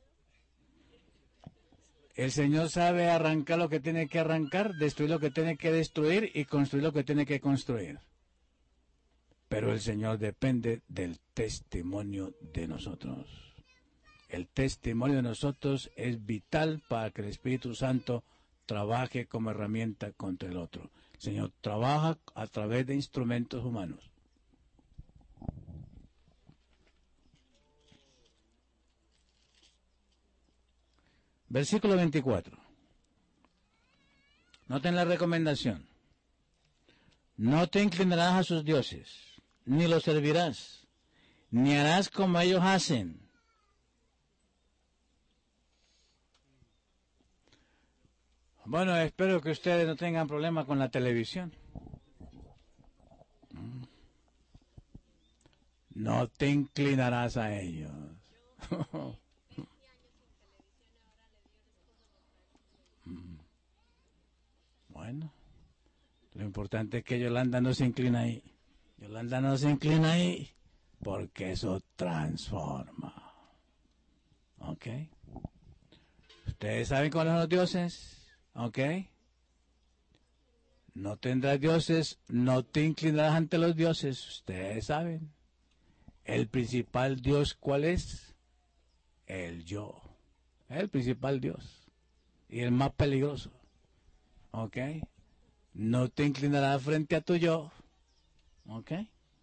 El Señor sabe arrancar lo que tiene que arrancar, destruir lo que tiene que destruir y construir lo que tiene que construir. Pero el Señor depende del testimonio de nosotros. El testimonio de nosotros es vital para que el Espíritu Santo trabaje como herramienta contra el otro. El Señor trabaja a través de instrumentos humanos. Versículo 24. Noten la recomendación. No te inclinarás a sus dioses, ni los servirás, ni harás como ellos hacen. Bueno, espero que ustedes no tengan problema con la televisión. No te inclinarás a ellos. Bueno, lo importante es que Yolanda no se inclina ahí. Yolanda no se inclina ahí porque eso transforma. ¿Ok? ¿Ustedes saben cuáles son los dioses? ¿Ok? No tendrás dioses, no te inclinarás ante los dioses. Ustedes saben. El principal Dios, ¿cuál es? El yo. El principal Dios. Y el más peligroso. ¿Ok? No te inclinarás frente a tu yo. ¿Ok?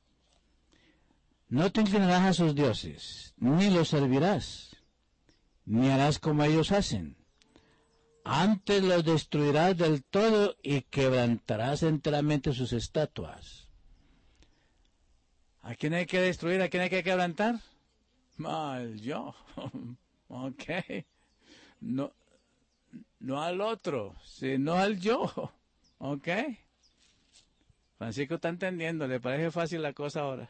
No te inclinarás a sus dioses, ni los servirás, ni harás como ellos hacen. Antes los destruirás del todo y quebrantarás enteramente sus estatuas. ¿A quién hay que destruir? ¿A quién hay que quebrantar? Al yo. ¿Ok? No al otro, sino al yo. ¿Ok? Francisco está entendiendo, ¿le parece fácil la cosa ahora?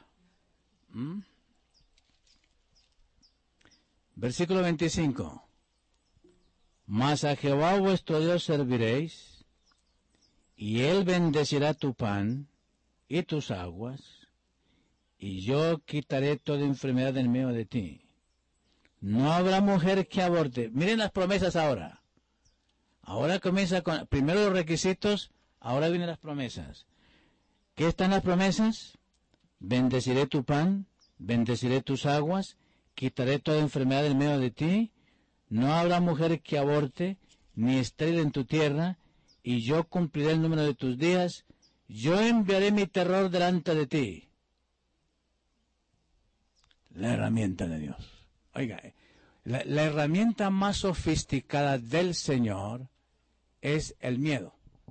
Versículo 25. Mas a Jehová vuestro Dios serviréis, y él bendecirá tu pan y tus aguas, y yo quitaré toda enfermedad en medio de ti. No habrá mujer que aborte. Miren las promesas ahora. Ahora comienza con primero los requisitos, ahora vienen las promesas. ¿Qué están las promesas? Bendeciré tu pan, bendeciré tus aguas, quitaré toda enfermedad en medio de ti, no habrá mujer que aborte, ni estéril en tu tierra, y yo cumpliré el número de tus días, yo enviaré mi terror delante de ti. La herramienta de Dios. Oiga, La herramienta más sofisticada del Señor es el miedo.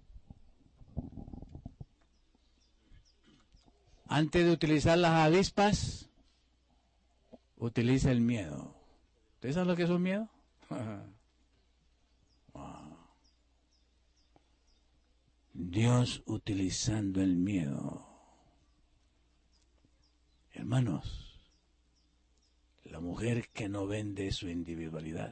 Antes de utilizar las avispas, utiliza el miedo. ¿Ustedes saben lo que es un miedo? Wow. Dios utilizando el miedo. Hermanos, la mujer que no vende su individualidad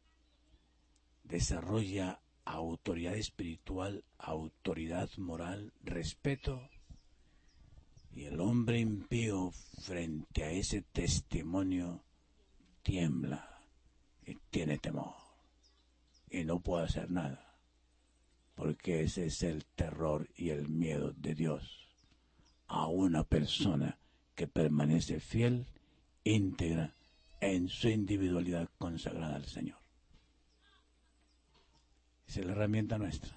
desarrolla autoridad espiritual, autoridad moral, respeto, y el hombre impío frente a ese testimonio tiembla y tiene temor y no puede hacer nada, porque ese es el terror y el miedo de Dios a una persona que permanece fiel, íntegra en su individualidad consagrada al Señor. Esa es la herramienta nuestra.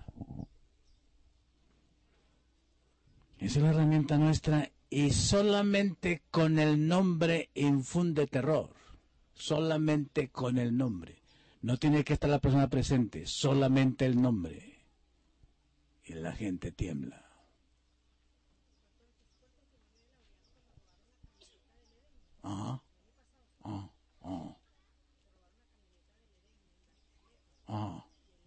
Esa es la herramienta nuestra, y solamente con el nombre infunde terror. Solamente con el nombre. No tiene que estar la persona presente, solamente el nombre. Y la gente tiembla. Ajá. Ah, ah. Ah.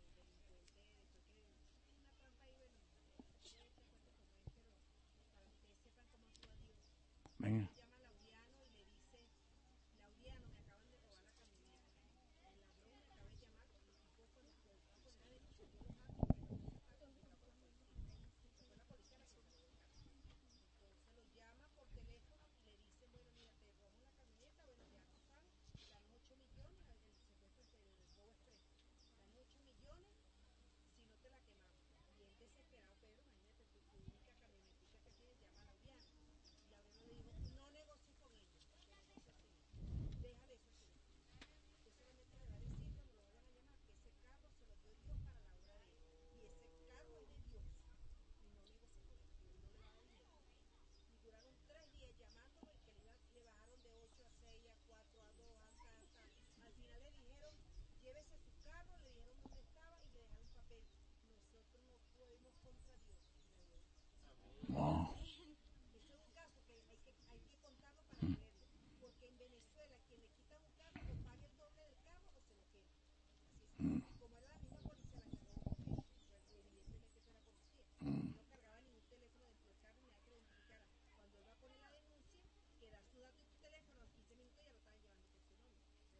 Venga. Llama a Laureano y le dice, Laureano, me acaban de robar la camioneta. El ladrón me acaba de llamar porque el tipo cuando fue a poner la denuncia, yo los mato y me lo sacaron y fue la policía. Fue la policía la que lo llevó el carro. Entonces lo llama por teléfono y le dicen, bueno, mira, te roban la camioneta, bueno, ya tú sabes, dame 8 millones, el secuestro del robo express, dame 8 millones si no te la quemamos. Y él desesperado, Pedro, imagínate, tu única camionetica que tienes, llama a Laureano. Y Laureano le dijo, no negocies con ellos, que negocies así, déjale eso así. Usted solamente le va a decir cuando lo vayan a llamar que ese carro se lo dio Dios para la obra de él. Y ese carro es de Dios. Y no negocie con él, no le va a dar dinero. Y duraron 3 días llamándolo y que le bajaron de 8 a 6, a 4, a 2, hasta. Al final le dijeron, llévese su carro, le dijeron dónde estaba y le dejaron un papel. Nosotros no podemos contra Dios. Wow. Ese es un caso que hay que contarlo para creerlo. Porque en Venezuela, quien le quita un carro, o paga el doble del carro o se lo quema. Así es. Y como era la misma policía la que robó, porque evidentemente eso era policía, no cargaba ningún teléfono dentro del carro ni nada que lo identificara. Cuando él va a poner la denuncia, que da su dato y tu teléfono, a los 15 minutos ya lo estaban llevando por su nombre.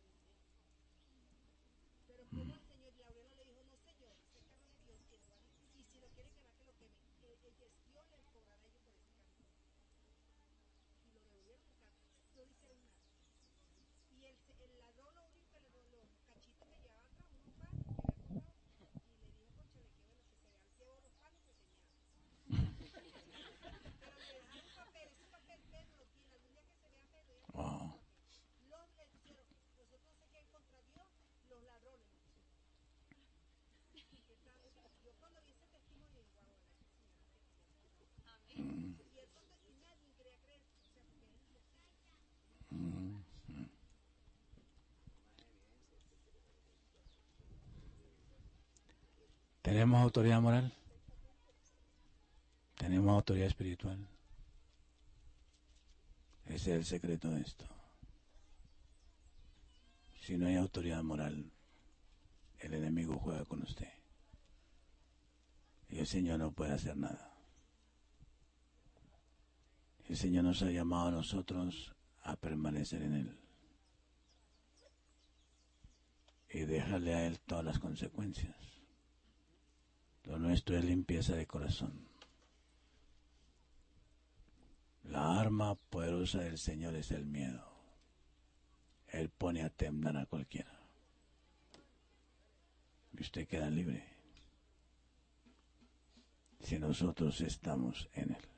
Pero como el señor Laureano le dijo, no señor, ese carro es de Dios, que lo vale. Y si lo quiere quemar, que lo queme. Dios les cobrará a ellos por ese carro. Y lo devolvieron porque no le hicieron nada. Y el ladrón lo único que los cachitos que llevaba atrás, unos panes que había comprado, y le dijo, conchale, que bueno, que se vean, llevó los panes que tenía. Pero le dejaron un papel, ese papel Pedro lo tiene, algún día que se vea Pedro, ya tiene ese papel. Los le pusieron, nosotros no sé qué contra Dios, los ladrones. ¿Qué tal? Yo cuando vi ese testimonio, digo, wow, ¿verdad? Amén. Y eso y nadie quería creer, o sea, porque es imposible. ¿Tenemos autoridad moral? ¿Tenemos autoridad espiritual? Ese es el secreto de esto. Si no hay autoridad moral, el enemigo juega con usted. Y el Señor no puede hacer nada. El Señor nos ha llamado a nosotros a permanecer en Él. Y dejarle a Él todas las consecuencias. Lo nuestro es limpieza de corazón. La arma poderosa del Señor es el miedo. Él pone a temblar a cualquiera. Y usted queda libre. Si nosotros estamos en Él.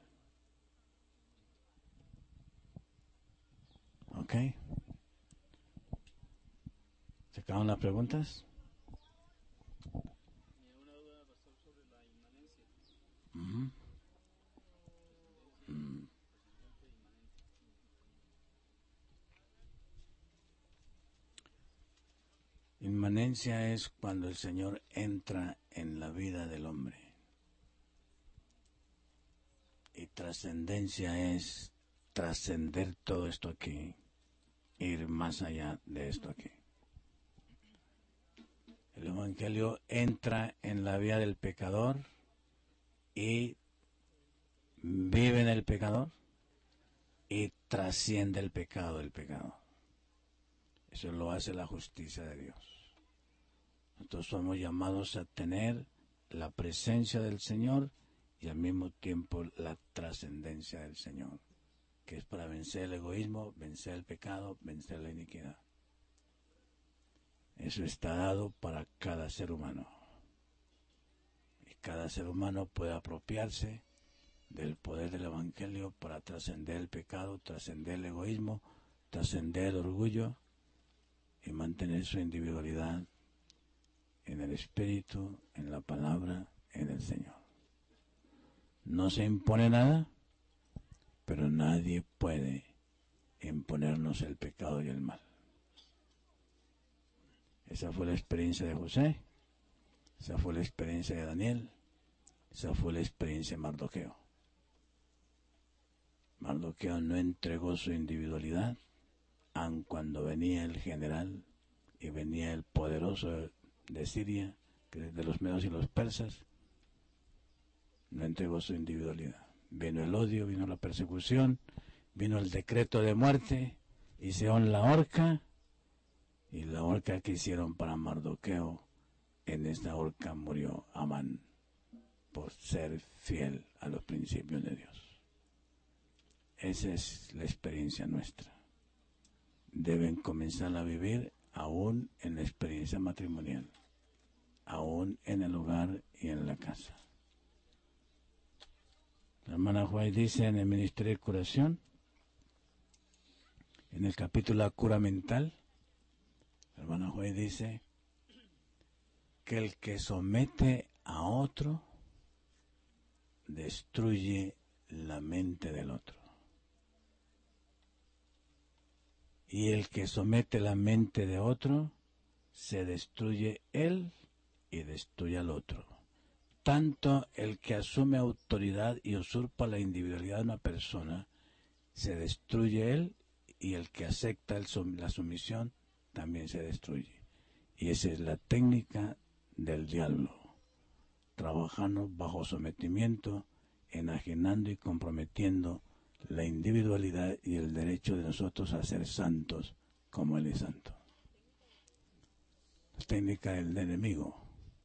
¿Ok? ¿Se acaban las preguntas? Una duda, pastor, sobre la inmanencia. inmanencia es cuando el Señor entra en la vida del hombre. Y trascendencia es trascender todo esto aquí, ir más allá de esto aquí. El Evangelio entra en la vida del pecador y vive en el pecador y trasciende el pecado del pecador. Eso lo hace la justicia de Dios. Nosotros somos llamados a tener la presencia del Señor y al mismo tiempo la trascendencia del Señor, que es para vencer el egoísmo, vencer el pecado, vencer la iniquidad. Eso está dado para cada ser humano. Y cada ser humano puede apropiarse del poder del Evangelio para trascender el pecado, trascender el egoísmo, trascender el orgullo y mantener su individualidad en el Espíritu, en la palabra, en el Señor. No se impone nada, pero nadie puede imponernos el pecado y el mal. Esa fue la experiencia de José, esa fue la experiencia de Daniel, esa fue la experiencia de Mardoqueo. Mardoqueo no entregó su individualidad, aun cuando venía el general y venía el poderoso de Siria, que es de los medos y los persas, no entregó su individualidad. Vino el odio, vino la persecución, vino el decreto de muerte, hicieron la horca, y la horca que hicieron para Mardoqueo, en esta horca murió Amán por ser fiel a los principios de Dios. Esa es la experiencia nuestra. Deben comenzar a vivir aún en la experiencia matrimonial, aún en el hogar y en la casa. La hermana White dice en el Ministerio de Curación, en el capítulo La Cura Mental, la hermana White dice que el que somete a otro destruye la mente del otro. Y el que somete la mente de otro, se destruye él y destruye al otro. Tanto el que asume autoridad y usurpa la individualidad de una persona, se destruye él, y el que acepta la sumisión también se destruye. Y esa es la técnica del diablo, trabajando bajo sometimiento, enajenando y comprometiendo la individualidad y el derecho de nosotros a ser santos como Él es santo. La técnica del enemigo: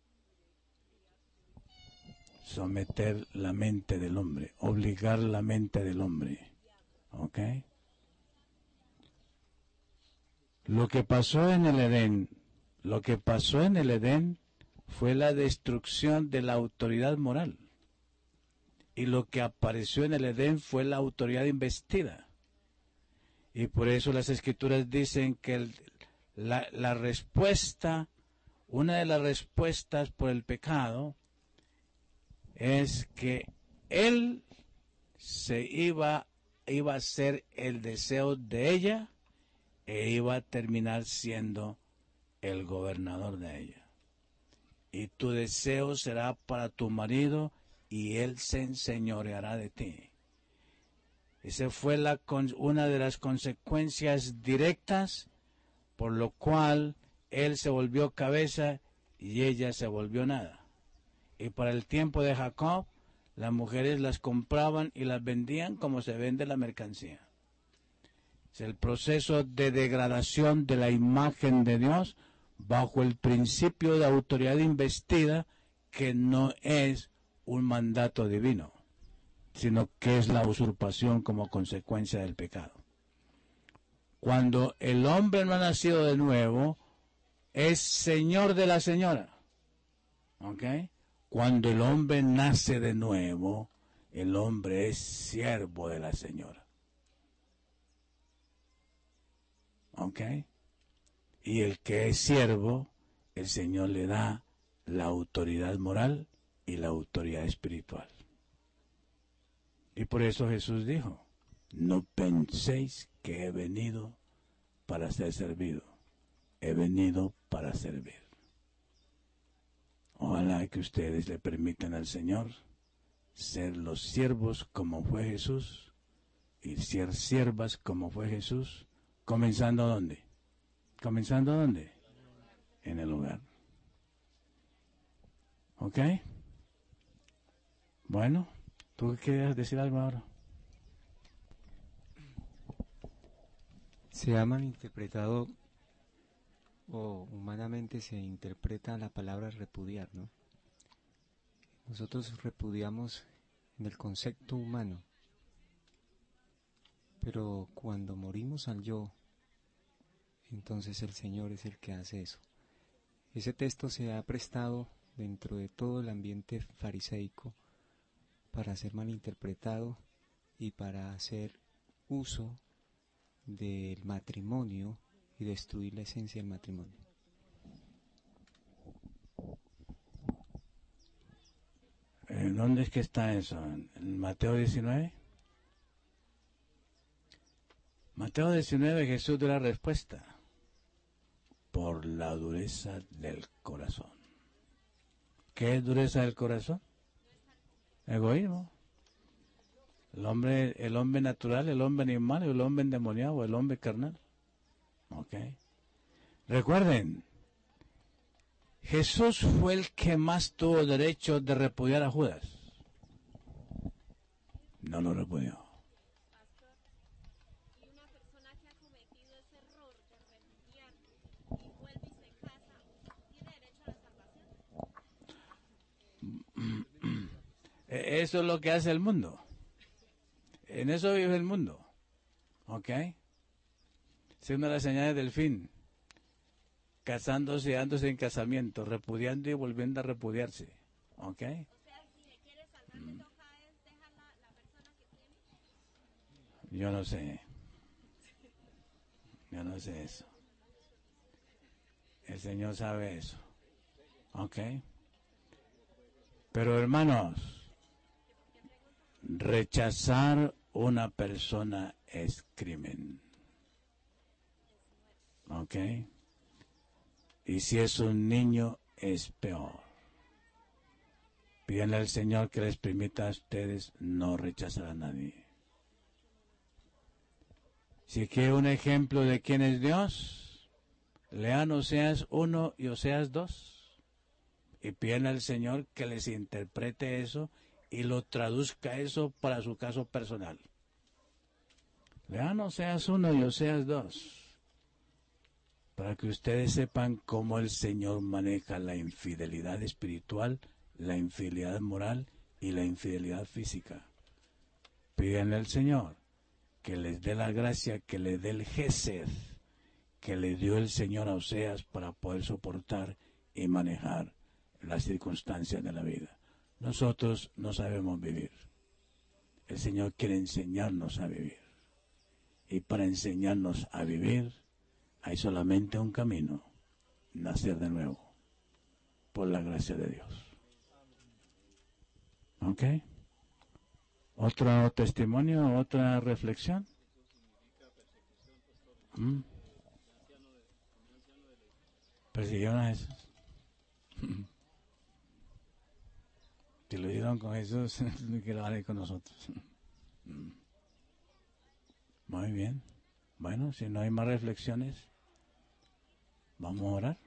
someter la mente del hombre, obligar la mente del hombre. ¿Ok? Lo que pasó en el Edén fue la destrucción de la autoridad moral. Y lo que apareció en el Edén fue la autoridad investida. Y por eso las Escrituras dicen que la respuesta, una de las respuestas por el pecado, es que él iba a ser el deseo de ella e iba a terminar siendo el gobernador de ella. Y tu deseo será para tu marido y él se enseñoreará de ti. Esa fue una de las consecuencias directas, por lo cual él se volvió cabeza y ella se volvió nada. Y para el tiempo de Jacob, las mujeres las compraban y las vendían como se vende la mercancía. Es el proceso de degradación de la imagen de Dios bajo el principio de autoridad investida, que no es un mandato divino, sino que es la usurpación como consecuencia del pecado. Cuando el hombre no ha nacido de nuevo, es señor de la señora. ¿Ok? Cuando el hombre nace de nuevo, el hombre es siervo de la señora. ¿Ok? Y el que es siervo, el Señor le da la autoridad moral y la autoridad espiritual. Y por eso Jesús dijo: no penséis que he venido para ser servido, he venido para servir. Ojalá que ustedes le permitan al Señor ser los siervos como fue Jesús y ser siervas como fue Jesús, comenzando ¿dónde? ¿Comenzando dónde? En el hogar. ¿Ok? Bueno, ¿tú querías decir algo ahora? Se ha malinterpretado o humanamente se interpreta la palabra repudiar, ¿no? Nosotros repudiamos en el concepto humano, pero cuando morimos al yo, entonces el Señor es el que hace eso. Ese texto se ha prestado dentro de todo el ambiente fariseico para ser malinterpretado y para hacer uso del matrimonio y destruir la esencia del matrimonio. ¿Dónde es que está eso? ¿En Mateo 19? Mateo 19, Jesús dio la respuesta. Por la dureza del corazón. ¿Qué es dureza del corazón? Egoísmo. El hombre natural, el hombre animal, el hombre endemoniado, el hombre carnal. ¿Ok? Recuerden, Jesús fue el que más tuvo derecho de repudiar a Judas. No lo repudió. Pastor, y una persona que ha cometido ese error de repudiar y vuelve y se casa, ¿tiene derecho a la salvación? Eso es lo que hace el mundo. En eso vive el mundo. ¿Ok? Es una de las señales del fin. Casándose y dándose en casamiento, repudiando y volviendo a repudiarse. ¿Ok? O sea, si le quiere salvar, le toca es dejar la persona que tiene. Yo no sé. Yo no sé eso. El Señor sabe eso. ¿Ok? Pero hermanos, rechazar una persona es crimen. ¿Ok? Y si es un niño, es peor. Pídanle al Señor que les permita a ustedes no rechazar a nadie. Si quiere un ejemplo de quién es Dios, lean Oseas 1 y Oseas 2. Y pídanle al Señor que les interprete eso y lo traduzca eso para su caso personal. Lean Oseas 1 y Oseas 2. Para que ustedes sepan cómo el Señor maneja la infidelidad espiritual, la infidelidad moral y la infidelidad física. Pídanle al Señor que les dé la gracia, que le dé el gesed que le dio el Señor a Oseas para poder soportar y manejar las circunstancias de la vida. Nosotros no sabemos vivir. El Señor quiere enseñarnos a vivir. Y para enseñarnos a vivir, hay solamente un camino: nacer de nuevo, por la gracia de Dios. ¿Ok? ¿Otro testimonio, otra reflexión? ¿Persiguieron a Jesús? Si lo dieron con Jesús, que lo haré con nosotros. Muy bien. Bueno, si no hay más reflexiones, vamos a orar.